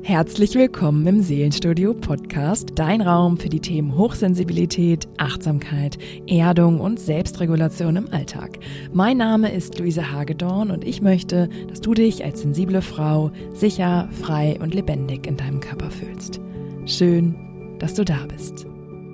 Herzlich willkommen im Seelenstudio Podcast, dein Raum für die Themen Hochsensibilität, Achtsamkeit, Erdung und Selbstregulation im Alltag. Mein Name ist Luise Hagedorn und ich möchte, dass du dich als sensible Frau sicher, frei und lebendig in deinem Körper fühlst. Schön, dass du da bist.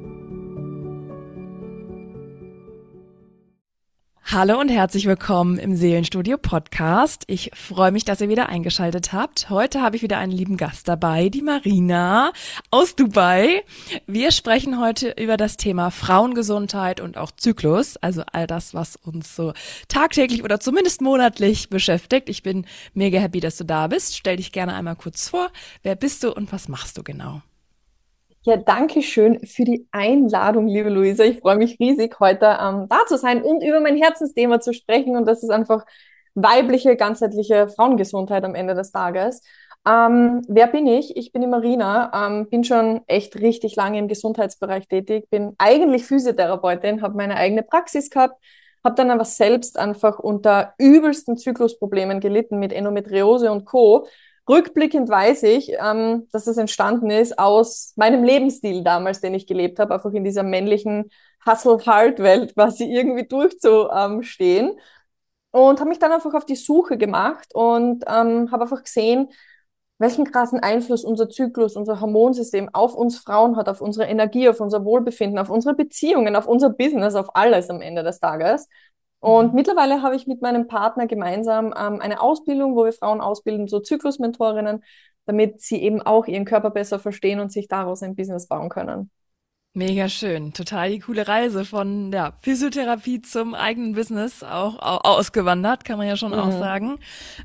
Hallo und herzlich willkommen im Seelenstudio Podcast. Ich freue mich, dass ihr wieder eingeschaltet habt. Heute habe ich wieder einen lieben Gast dabei, die Marina aus Dubai. Wir sprechen heute über das Thema Frauengesundheit und auch Zyklus, also all das, was uns so tagtäglich oder zumindest monatlich beschäftigt. Ich bin mega happy, dass du da bist. Stell dich gerne einmal kurz vor. Wer bist du und was machst du genau? Ja, danke schön für die Einladung, liebe Luisa. Ich freue mich riesig, heute da zu sein und über mein Herzensthema zu sprechen. Und das ist einfach weibliche, ganzheitliche Frauengesundheit am Ende des Tages. Wer bin ich? Ich bin die Marina, bin schon echt richtig lange im Gesundheitsbereich tätig, bin eigentlich Physiotherapeutin, habe meine eigene Praxis gehabt, habe dann aber selbst einfach unter übelsten Zyklusproblemen gelitten mit Endometriose und Co. Rückblickend weiß ich, dass es entstanden ist aus meinem Lebensstil damals, den ich gelebt habe, einfach in dieser männlichen Hustle-Hard-Welt quasi irgendwie durchzustehen. Und habe mich dann einfach auf die Suche gemacht und habe einfach gesehen, welchen krassen Einfluss unser Zyklus, unser Hormonsystem auf uns Frauen hat, auf unsere Energie, auf unser Wohlbefinden, auf unsere Beziehungen, auf unser Business, auf alles am Ende des Tages. Und mittlerweile habe ich mit meinem Partner gemeinsam eine Ausbildung, wo wir Frauen ausbilden, so Zyklusmentorinnen, damit sie eben auch ihren Körper besser verstehen und sich daraus ein Business bauen können. Mega schön, total die coole Reise von der Physiotherapie zum eigenen Business auch ausgewandert, kann man ja schon auch Mhm. sagen.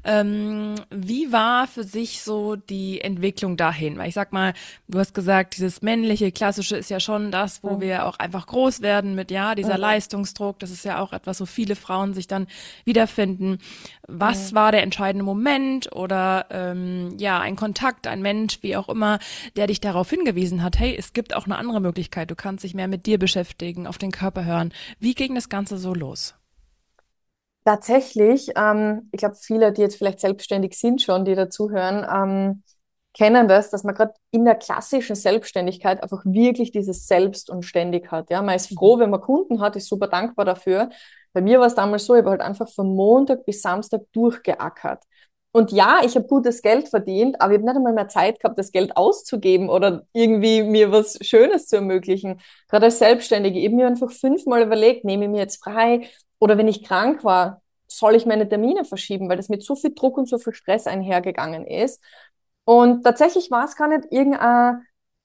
Wie war für sich so die Entwicklung dahin? Weil ich sag mal, du hast gesagt, dieses männliche, klassische ist ja schon das, wo Mhm. wir auch einfach groß werden mit, ja, dieser Mhm. Leistungsdruck. Das ist ja auch etwas, wo viele Frauen sich dann wiederfinden. Was Mhm. war der entscheidende Moment oder ja, ein Kontakt, ein Mensch, wie auch immer, der dich darauf hingewiesen hat, hey, es gibt auch eine andere Möglichkeit, du kannst dich mehr mit dir beschäftigen, auf den Körper hören. Wie ging das Ganze so los? Tatsächlich, ich glaube, viele, die jetzt vielleicht selbstständig sind schon, die dazuhören, kennen das, dass man gerade in der klassischen Selbstständigkeit einfach wirklich dieses Selbst und ständig hat. Ja, man ist froh, wenn man Kunden hat, ist super dankbar dafür. Bei mir war es damals so, ich habe halt einfach von Montag bis Samstag durchgeackert. Und ja, ich habe gutes Geld verdient, aber ich habe nicht einmal mehr Zeit gehabt, das Geld auszugeben oder irgendwie mir was Schönes zu ermöglichen. Gerade als Selbstständige, ich habe mir einfach 5-mal überlegt, nehme ich mir jetzt frei, oder wenn ich krank war, soll ich meine Termine verschieben, weil das mit so viel Druck und so viel Stress einhergegangen ist. Und tatsächlich war es gar nicht irgendein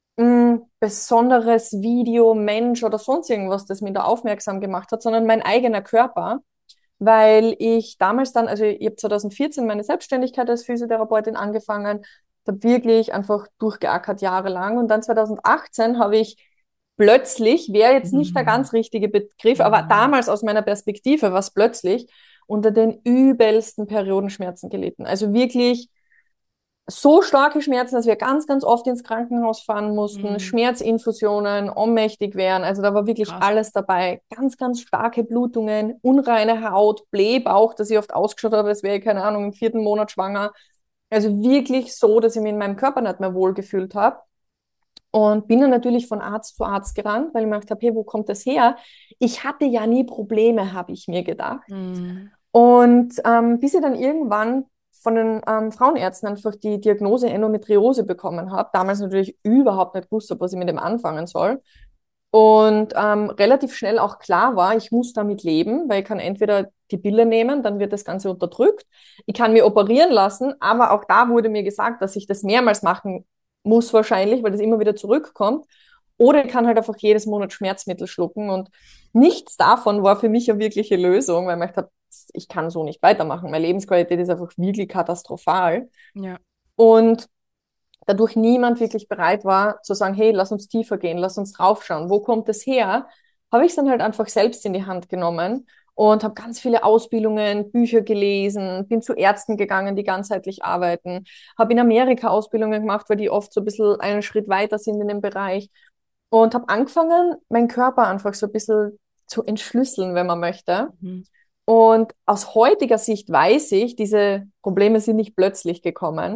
besonderes Video, Mensch oder sonst irgendwas, das mich da aufmerksam gemacht hat, sondern mein eigener Körper, weil ich damals dann, also ich habe 2014 meine Selbstständigkeit als Physiotherapeutin angefangen, habe wirklich einfach durchgeackert jahrelang und dann 2018 habe ich plötzlich, wäre jetzt nicht der Mhm. ganz richtige Begriff, aber Mhm. damals aus meiner Perspektive war es plötzlich unter den übelsten Periodenschmerzen gelitten. Also wirklich so starke Schmerzen, dass wir ganz, ganz oft ins Krankenhaus fahren mussten, Mhm. Schmerzinfusionen, ohnmächtig wären. Also da war wirklich Krass. alles dabei. Ganz, ganz starke Blutungen, unreine Haut, Blähbauch, dass ich oft ausgeschaut habe, als wäre ich, keine Ahnung, im 4. Monat schwanger. Also wirklich so, dass ich mich in meinem Körper nicht mehr wohlgefühlt habe. Und bin dann natürlich von Arzt zu Arzt gerannt, weil ich mir gedacht habe, hey, wo kommt das her? Ich hatte ja nie Probleme, habe ich mir gedacht. Mhm. Und bis ich dann irgendwann von den Frauenärzten einfach die Diagnose Endometriose bekommen habe, damals natürlich überhaupt nicht gewusst habe, was ich mit dem anfangen soll. Und relativ schnell auch klar war, ich muss damit leben, weil ich kann entweder die Pille nehmen, dann wird das Ganze unterdrückt. Ich kann mir operieren lassen, aber auch da wurde mir gesagt, dass ich das mehrmals machen muss wahrscheinlich, weil das immer wieder zurückkommt. Oder ich kann halt einfach jedes Monat Schmerzmittel schlucken. Und nichts davon war für mich eine wirkliche Lösung, weil ich gedacht habe, ich kann so nicht weitermachen. Meine Lebensqualität ist einfach wirklich katastrophal. Ja. Und dadurch niemand wirklich bereit war zu sagen, hey, lass uns tiefer gehen, lass uns draufschauen, wo kommt es her, habe ich es dann halt einfach selbst in die Hand genommen und habe ganz viele Ausbildungen, Bücher gelesen, bin zu Ärzten gegangen, die ganzheitlich arbeiten, habe in Amerika Ausbildungen gemacht, weil die oft so ein bisschen einen Schritt weiter sind in dem Bereich und habe angefangen, meinen Körper einfach so ein bisschen zu entschlüsseln, wenn man möchte. Mhm. Und aus heutiger Sicht weiß ich, diese Probleme sind nicht plötzlich gekommen.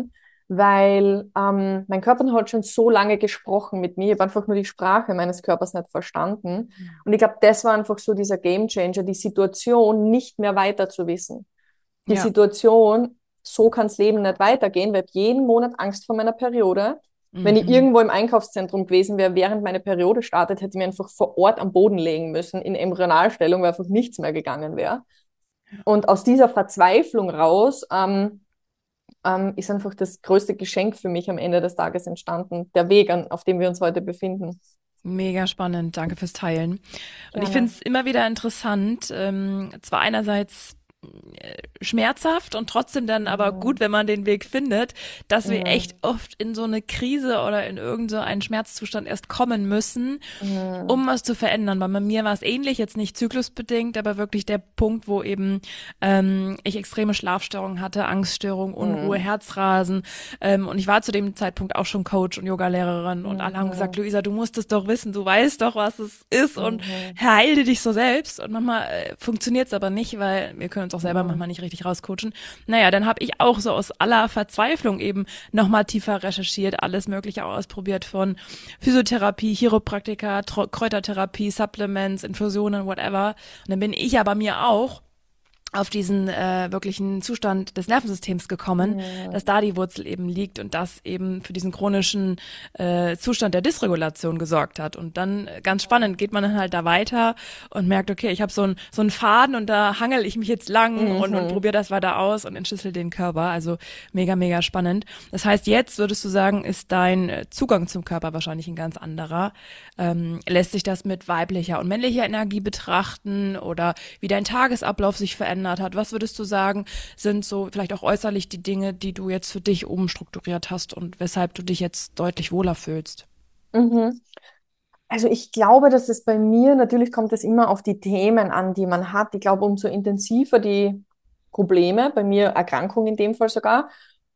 weil mein Körper hat schon so lange gesprochen mit mir. Ich habe einfach nur die Sprache meines Körpers nicht verstanden. Und ich glaube, das war einfach so dieser Gamechanger, die Situation nicht mehr weiter zu wissen. Die Ja. Situation, so kann's Leben nicht weitergehen, weil ich habe jeden Monat Angst vor meiner Periode. Wenn ich Mhm. irgendwo im Einkaufszentrum gewesen wäre, während meine Periode startet, hätte ich mir einfach vor Ort am Boden legen müssen, in Embryonalstellung, weil einfach nichts mehr gegangen wäre. Und aus dieser Verzweiflung raus ist einfach das größte Geschenk für mich am Ende des Tages entstanden, der Weg, auf dem wir uns heute befinden. Mega spannend, danke fürs Teilen. Und ich finde Gerne. es immer wieder interessant, zwar einerseits schmerzhaft und trotzdem dann aber gut, Mhm. wenn man den Weg findet, dass wir echt Mhm. oft in so eine Krise oder in irgend so einen Schmerzzustand erst kommen müssen, Mhm. um was zu verändern. Weil bei mir war es ähnlich, jetzt nicht zyklusbedingt, aber wirklich der Punkt, wo eben ich extreme Schlafstörungen hatte, Angststörungen, Unruhe, Mhm. Herzrasen. Und ich war zu dem Zeitpunkt auch schon Coach und Yogalehrerin und alle haben gesagt, Mhm. Luisa, du musst es doch wissen, du weißt doch, was es ist und Mhm. heile dich so selbst. Und manchmal funktioniert es aber nicht, weil wir können uns auch selber Mhm. manchmal nicht richtig rauscoachen. Naja, dann habe ich auch so aus aller Verzweiflung eben nochmal tiefer recherchiert, alles Mögliche ausprobiert von Physiotherapie, Chiropraktika, Kräutertherapie, Supplements, Infusionen, whatever. Und dann bin ich aber mir auch auf diesen wirklichen Zustand des Nervensystems gekommen, dass Mhm. da die Wurzel eben liegt und das eben für diesen chronischen Zustand der Dysregulation gesorgt hat. Und dann ganz spannend geht man dann halt da weiter und merkt, okay, ich habe so einen Faden und da hangel ich mich jetzt lang und Mhm. probiere das weiter aus und entschlüssel den Körper. Also mega, mega spannend. Das heißt, jetzt würdest du sagen, ist dein Zugang zum Körper wahrscheinlich ein ganz anderer. Lässt sich das mit weiblicher und männlicher Energie betrachten oder wie dein Tagesablauf sich verändert hat? Was würdest du sagen, sind so vielleicht auch äußerlich die Dinge, die du jetzt für dich umstrukturiert hast und weshalb du dich jetzt deutlich wohler fühlst? Mhm. Also ich glaube, dass es bei mir, natürlich kommt es immer auf die Themen an, die man hat. Ich glaube, umso intensiver die Probleme, bei mir Erkrankung in dem Fall sogar,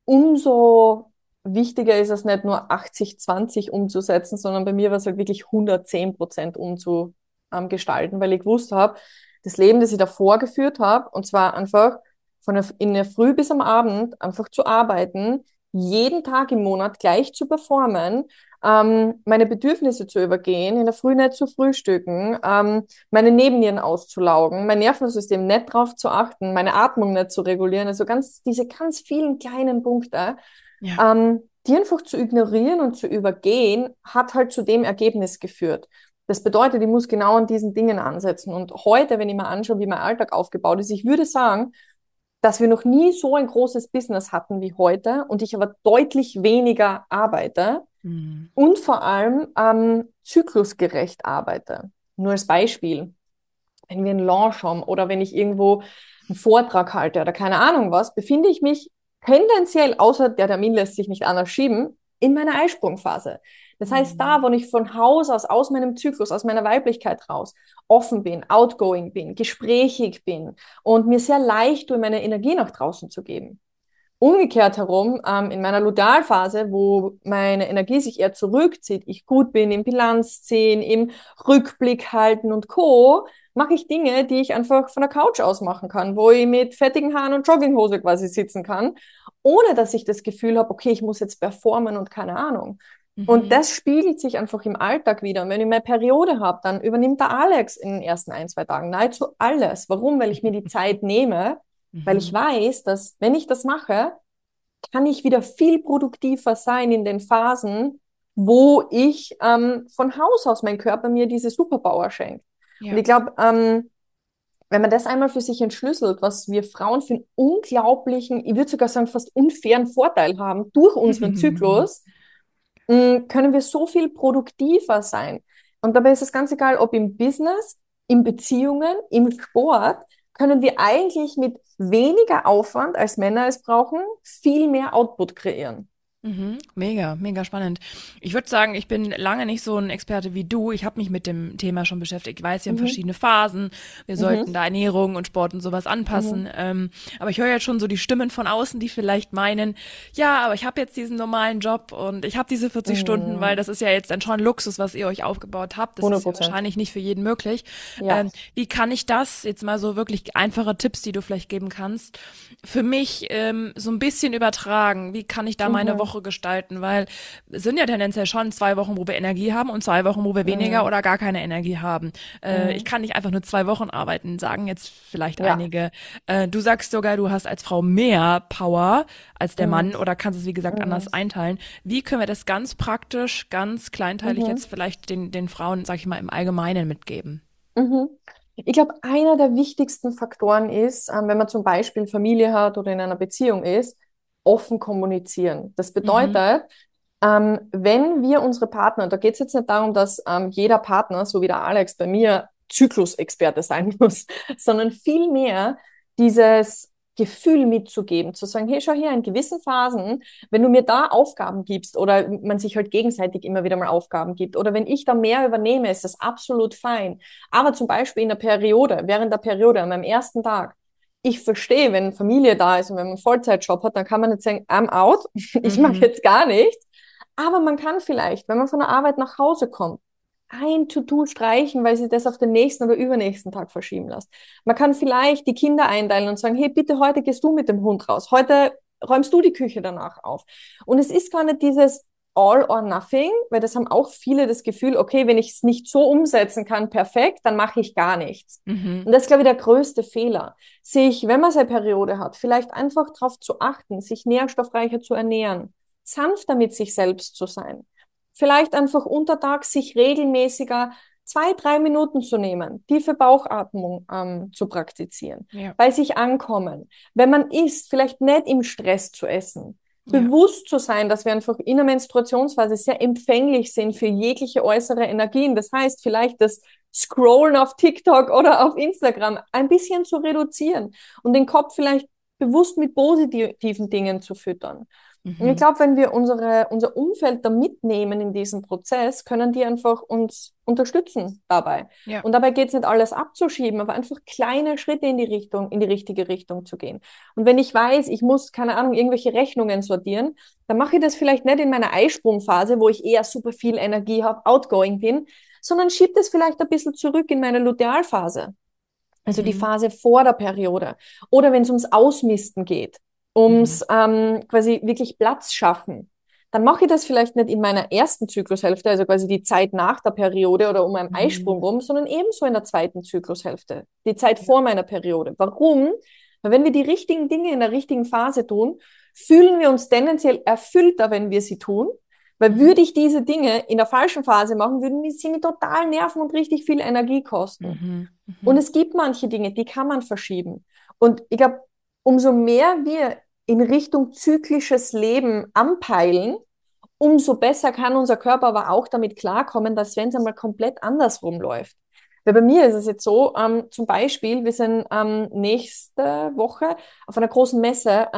umso wichtiger ist es nicht nur 80-20 umzusetzen, sondern bei mir war es halt wirklich 110% umzugestalten, weil ich gewusst habe, das Leben, das ich davor geführt habe, und zwar einfach in der Früh bis am Abend einfach zu arbeiten, jeden Tag im Monat gleich zu performen, meine Bedürfnisse zu übergehen, in der Früh nicht zu frühstücken, meine Nebennieren auszulaugen, mein Nervensystem nicht drauf zu achten, meine Atmung nicht zu regulieren, also diese ganz vielen kleinen Punkte, Ja. die einfach zu ignorieren und zu übergehen, hat halt zu dem Ergebnis geführt. Das bedeutet, ich muss genau an diesen Dingen ansetzen. Und heute, wenn ich mir anschaue, wie mein Alltag aufgebaut ist, ich würde sagen, dass wir noch nie so ein großes Business hatten wie heute und ich aber deutlich weniger arbeite Hm. und vor allem zyklusgerecht arbeite. Nur als Beispiel, wenn wir einen Launch haben oder wenn ich irgendwo einen Vortrag halte oder keine Ahnung was, befinde ich mich tendenziell, außer der Termin lässt sich nicht anders schieben, in meiner Eisprungphase. Das heißt, da, Hm. wo ich von Haus aus meinem Zyklus, aus meiner Weiblichkeit raus, offen bin, outgoing bin, gesprächig bin und mir sehr leicht tue, meine Energie nach draußen zu geben. Umgekehrt herum, in meiner Lutealphase, wo meine Energie sich eher zurückzieht, ich gut bin im Bilanz ziehen, im Rückblick halten und Co., mache ich Dinge, die ich einfach von der Couch aus machen kann, wo ich mit fettigen Haaren und Jogginghose quasi sitzen kann, ohne dass ich das Gefühl habe, okay, ich muss jetzt performen und keine Ahnung. Und Mhm. das spiegelt sich einfach im Alltag wieder. Und wenn ich meine Periode habe, dann übernimmt der Alex in den ersten ein, zwei Tagen nahezu alles. Warum? Weil ich mir die Zeit nehme, weil ich Mhm. weiß, dass wenn ich das mache, kann ich wieder viel produktiver sein in den Phasen, wo ich von Haus aus mein Körper mir diese Superpower schenkt. Und Ja. ich glaube, wenn man das einmal für sich entschlüsselt, was wir Frauen für einen unglaublichen, ich würde sogar sagen, fast unfairen Vorteil haben durch unseren Zyklus, können wir so viel produktiver sein. Und dabei ist es ganz egal, ob im Business, in Beziehungen, im Sport, können wir eigentlich mit weniger Aufwand als Männer es brauchen, viel mehr Output kreieren. Mhm. Mega, mega spannend. Ich würde sagen, ich bin lange nicht so ein Experte wie du. Ich habe mich mit dem Thema schon beschäftigt. Ich weiß, wir haben Mhm. verschiedene Phasen. Wir sollten Mhm. da Ernährung und Sport und sowas anpassen. Mhm. Aber ich höre jetzt schon so die Stimmen von außen, die vielleicht meinen, ja, aber ich habe jetzt diesen normalen Job und ich habe diese 40 Stunden, weil Mhm. das ist ja jetzt dann schon Luxus, was ihr euch aufgebaut habt. Das ist ja 100%. wahrscheinlich nicht für jeden möglich. Ja. Wie kann ich das, jetzt mal so wirklich einfache Tipps, die du vielleicht geben kannst, für mich so ein bisschen übertragen? Wie kann ich da meine Mhm. Woche gestalten, weil es sind ja tendenziell schon 2 Wochen, wo wir Energie haben und 2 Wochen, wo wir weniger oder gar keine Energie haben. Ich kann nicht einfach nur 2 Wochen arbeiten, sagen jetzt vielleicht Ja. einige. Du sagst sogar, du hast als Frau mehr Power als der Mhm. Mann oder kannst es, wie gesagt, anders einteilen. Wie können wir das ganz praktisch, ganz kleinteilig Mhm. jetzt vielleicht den Frauen, sag ich mal, im Allgemeinen mitgeben? Mhm. Ich glaube, einer der wichtigsten Faktoren ist, wenn man zum Beispiel Familie hat oder in einer Beziehung ist, offen kommunizieren. Das Mhm. bedeutet, wenn wir unsere Partner, da geht es jetzt nicht darum, dass jeder Partner, so wie der Alex bei mir, Zyklusexperte sein muss, sondern vielmehr dieses Gefühl mitzugeben, zu sagen, hey, schau hier, in gewissen Phasen, wenn du mir da Aufgaben gibst oder man sich halt gegenseitig immer wieder mal Aufgaben gibt oder wenn ich da mehr übernehme, ist das absolut fein. Aber zum Beispiel in der Periode, während der Periode, an meinem ersten Tag, ich verstehe, wenn Familie da ist und wenn man einen Vollzeitjob hat, dann kann man nicht sagen, I'm out, ich mache Mhm. jetzt gar nichts. Aber man kann vielleicht, wenn man von der Arbeit nach Hause kommt, ein To-Do streichen, weil sie das auf den nächsten oder übernächsten Tag verschieben lässt. Man kann vielleicht die Kinder einteilen und sagen, hey, bitte heute gehst du mit dem Hund raus. Heute räumst du die Küche danach auf. Und es ist gar nicht dieses all or nothing, weil das haben auch viele das Gefühl, okay, wenn ich es nicht so umsetzen kann, perfekt, dann mache ich gar nichts. Mhm. Und das ist, glaube ich, der größte Fehler. Sich, wenn man seine Periode hat, vielleicht einfach darauf zu achten, sich nährstoffreicher zu ernähren, sanfter mit sich selbst zu sein. Vielleicht einfach untertags sich regelmäßiger 2, 3 Minuten zu nehmen, tiefe Bauchatmung zu praktizieren, Ja, bei sich ankommen. Wenn man isst, vielleicht nicht im Stress zu essen. ja. Bewusst zu sein, dass wir einfach in der Menstruationsphase sehr empfänglich sind für jegliche äußere Energien. Das heißt, vielleicht das Scrollen auf TikTok oder auf Instagram ein bisschen zu reduzieren und den Kopf vielleicht bewusst mit positiven Dingen zu füttern. Und ich Mhm. glaube, wenn wir unser Umfeld da mitnehmen in diesem Prozess, können die einfach uns unterstützen dabei. Ja. Und dabei geht es nicht alles abzuschieben, aber einfach kleine Schritte in die Richtung, in die richtige Richtung zu gehen. Und wenn ich weiß, ich muss, keine Ahnung, irgendwelche Rechnungen sortieren, dann mache ich das vielleicht nicht in meiner Eisprungphase, wo ich eher super viel Energie habe, outgoing bin, sondern schiebe das vielleicht ein bisschen zurück in meine Lutealphase. Also die Mhm. Phase vor der Periode. Oder wenn es ums Ausmisten geht, Mhm. ums quasi wirklich Platz schaffen, dann mache ich das vielleicht nicht in meiner ersten Zyklushälfte, also quasi die Zeit nach der Periode oder um einen Eisprung Mhm. rum, sondern ebenso in der zweiten Zyklushälfte, die Zeit Ja. vor meiner Periode. Warum? Weil wenn wir die richtigen Dinge in der richtigen Phase tun, fühlen wir uns tendenziell erfüllter, wenn wir sie tun. Weil Mhm. würde ich diese Dinge in der falschen Phase machen, würden sie mir total nerven und richtig viel Energie kosten. Mhm. Und Mhm. es gibt manche Dinge, die kann man verschieben. Und ich glaube, umso mehr wir in Richtung zyklisches Leben anpeilen, umso besser kann unser Körper aber auch damit klarkommen, dass wenn es einmal komplett andersrum läuft. Weil bei mir ist es jetzt so, zum Beispiel, wir sind nächste Woche auf einer großen Messe,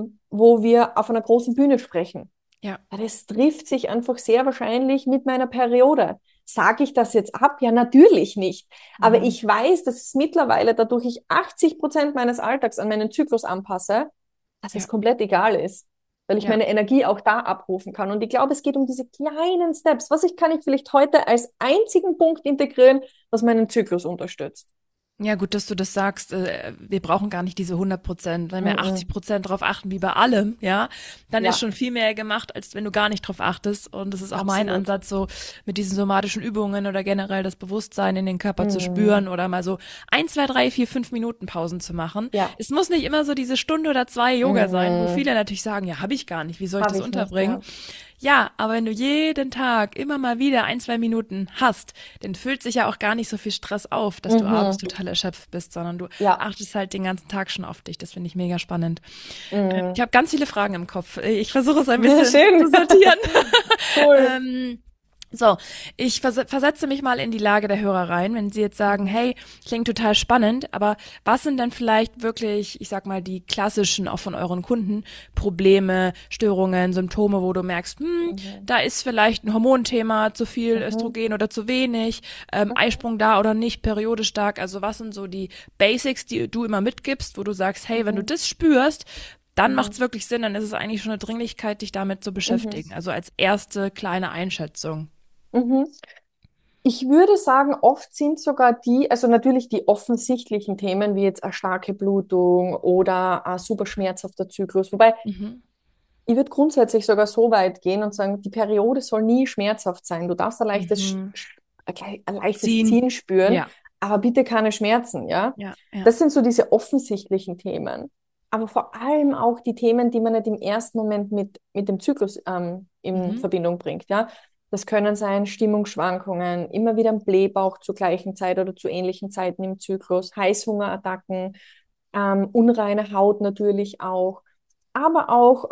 wo wir auf einer großen Bühne sprechen. Ja. Ja, das trifft sich einfach sehr wahrscheinlich mit meiner Periode. Sage ich das jetzt ab? Ja, natürlich nicht. Aber Mhm. ich weiß, dass es mittlerweile, dadurch ich 80% meines Alltags an meinen Zyklus anpasse, dass es Ja. komplett egal ist, weil ich Ja. meine Energie auch da abrufen kann. Und ich glaube, es geht um diese kleinen Steps. Kann ich vielleicht heute als einzigen Punkt integrieren, was meinen Zyklus unterstützt? Ja, gut, dass du das sagst. Wir brauchen gar nicht diese 100%. Wenn wir Mhm. 80% drauf achten, wie bei allem, ja, dann ist Ja, schon viel mehr gemacht, als wenn du gar nicht drauf achtest. Und das ist auch mein absolut. Ansatz, so mit diesen somatischen Übungen oder generell das Bewusstsein in den Körper zu Mhm. spüren oder mal so 1, 2, 3, 4, 5 Minuten Pausen zu machen. Ja. Es muss nicht immer so diese Stunde oder zwei Yoga sein, wo Mhm. viele natürlich sagen, ja, habe ich gar nicht. Wie soll ich Habe das ich nicht, unterbringen? ja. Ja, aber wenn du jeden Tag immer mal wieder 1, 2 Minuten hast, dann füllt sich ja auch gar nicht so viel Stress auf, dass du abends Mhm. total erschöpft bist, sondern du Ja. achtest halt den ganzen Tag schon auf dich. Das finde ich mega spannend. Ich Mhm. habe ganz viele Fragen im Kopf. Ich versuche es ein Ja, bisschen schön. zu sortieren. Cool. ähm, so, ich versetze mich mal in die Lage der Hörer rein, wenn sie jetzt sagen, Mhm. hey, klingt total spannend, aber was sind denn vielleicht wirklich, ich sag mal, die klassischen, auch von euren Kunden, Probleme, Störungen, Symptome, wo du merkst, Mhm. da ist vielleicht ein Hormonthema, zu viel Mhm. Östrogen oder zu wenig, Mhm. Eisprung da oder nicht, Periode stark, also was sind so die Basics, die du immer mitgibst, wo du sagst, hey, wenn du Mhm. das spürst, dann macht es Mhm. wirklich Sinn, dann ist es eigentlich schon eine Dringlichkeit, dich damit zu Mhm. beschäftigen. Also als erste kleine Einschätzung. Mhm. Ich würde sagen, oft sind sogar also natürlich die offensichtlichen Themen, wie jetzt eine starke Blutung oder ein super schmerzhafter Zyklus. Wobei Mhm. Ich würde grundsätzlich sogar so weit gehen und sagen, die Periode soll nie schmerzhaft sein. Du darfst Mhm. ein leichtes Ziehen. Ziehen spüren, Ja, aber bitte keine Schmerzen, ja? ja, ja. Das sind so diese offensichtlichen Themen. Aber vor allem auch die Themen, die man nicht im ersten Moment mit dem Zyklus in Mhm. Verbindung bringt, ja? Das können sein Stimmungsschwankungen, immer wieder ein Blähbauch zur gleichen Zeit oder zu ähnlichen Zeiten im Zyklus, Heißhungerattacken, unreine Haut natürlich auch, aber auch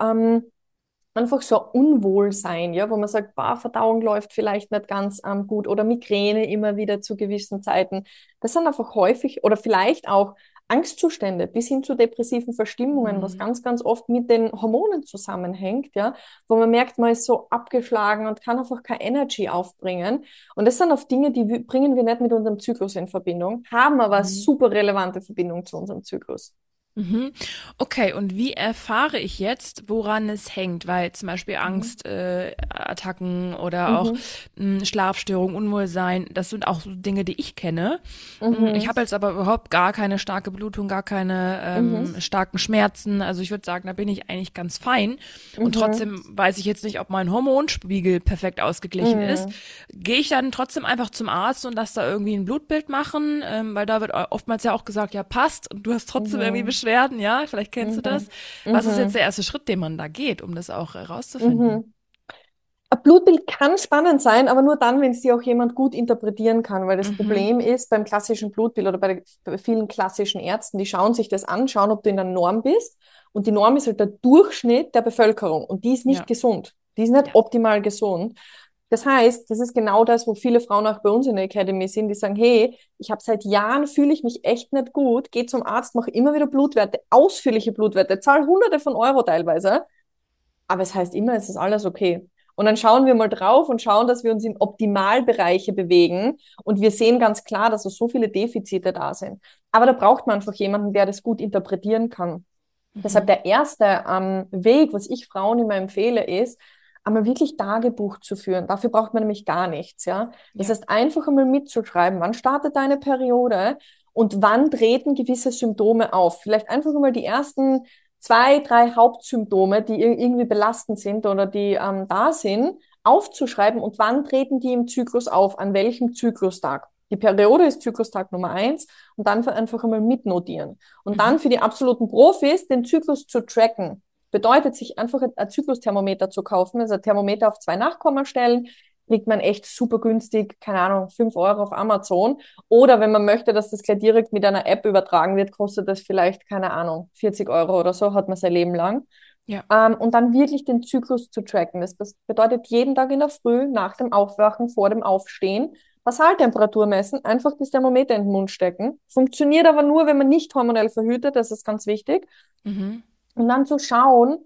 einfach so ein Unwohlsein, ja, wo man sagt, bah, Verdauung läuft vielleicht nicht ganz gut oder Migräne immer wieder zu gewissen Zeiten. Das sind einfach häufig oder vielleicht auch Angstzustände bis hin zu depressiven Verstimmungen, was Mhm. ganz, ganz oft mit den Hormonen zusammenhängt, ja, wo man merkt, man ist so abgeschlagen und kann einfach keine Energy aufbringen. Und das sind oft Dinge, bringen wir nicht mit unserem Zyklus in Verbindung, haben aber eine Mhm. super relevante Verbindung zu unserem Zyklus. Mhm. Okay, und wie erfahre ich jetzt, woran es hängt? Weil zum Beispiel Mhm. Angst, Attacken oder auch Mhm. Schlafstörung, Unwohlsein, das sind auch so Dinge, die ich kenne. Ich Mhm. habe jetzt aber überhaupt gar keine starke Blutung, gar keine Mhm. starken Schmerzen. Also ich würde sagen, da bin ich eigentlich ganz fein. Und Mhm. trotzdem weiß ich jetzt nicht, ob mein Hormonspiegel perfekt ausgeglichen ist. Mhm. Gehe ich dann trotzdem einfach zum Arzt und lasse da irgendwie ein Blutbild machen? Weil da wird oftmals ja auch gesagt, ja, passt. Und du hast trotzdem irgendwie Mhm. Beschwerden, ja? Vielleicht kennst du das. Mhm. Was ist jetzt Mhm. der erste Schritt, den man da geht, um das auch herauszufinden? Mhm. Ein Blutbild kann spannend sein, aber nur dann, wenn es dir auch jemand gut interpretieren kann, weil das Mhm. Problem ist beim klassischen Blutbild oder bei vielen klassischen Ärzten, die schauen sich das an, schauen, ob du in der Norm bist. Und die Norm ist halt der Durchschnitt der Bevölkerung und die ist nicht Ja, gesund. Die ist nicht ja. optimal gesund. Das heißt, das ist genau das, wo viele Frauen auch bei uns in der Academy sind, die sagen, hey, ich habe seit Jahren, fühle ich mich echt nicht gut, gehe zum Arzt, mache immer wieder Blutwerte, ausführliche Blutwerte, zahle Hunderte von Euro teilweise. Aber es heißt immer, es ist alles okay. Und dann schauen wir mal drauf und schauen, dass wir uns in Optimalbereiche bewegen. Und wir sehen ganz klar, dass so viele Defizite da sind. Aber da braucht man einfach jemanden, der das gut interpretieren kann. Deshalb Mhm. der erste Weg, was ich Frauen immer empfehle, ist, einmal wirklich Tagebuch zu führen. Dafür braucht man nämlich gar nichts, ja. Das Ja. heißt, einfach einmal mitzuschreiben, wann startet deine Periode und wann treten gewisse Symptome auf. Vielleicht einfach einmal die ersten zwei, drei Hauptsymptome, die irgendwie belastend sind oder die da sind, aufzuschreiben und wann treten die im Zyklus auf, an welchem Zyklustag. Die Periode ist Zyklustag Nummer eins und dann einfach einmal mitnotieren. Und Mhm. dann für die absoluten Profis den Zyklus zu tracken. Bedeutet, sich einfach ein Zyklusthermometer zu kaufen, also ein Thermometer auf zwei Nachkommastellen, kriegt man echt super günstig, keine Ahnung, 5 Euro auf Amazon. Oder wenn man möchte, dass das gleich direkt mit einer App übertragen wird, kostet das vielleicht, keine Ahnung, 40 Euro oder so, hat man sein Leben lang. Ja. Und dann wirklich den Zyklus zu tracken. Das bedeutet jeden Tag in der Früh, nach dem Aufwachen, vor dem Aufstehen, Basaltemperatur messen, einfach das Thermometer in den Mund stecken. Funktioniert aber nur, wenn man nicht hormonell verhütet, das ist ganz wichtig. Mhm. Und dann zu schauen,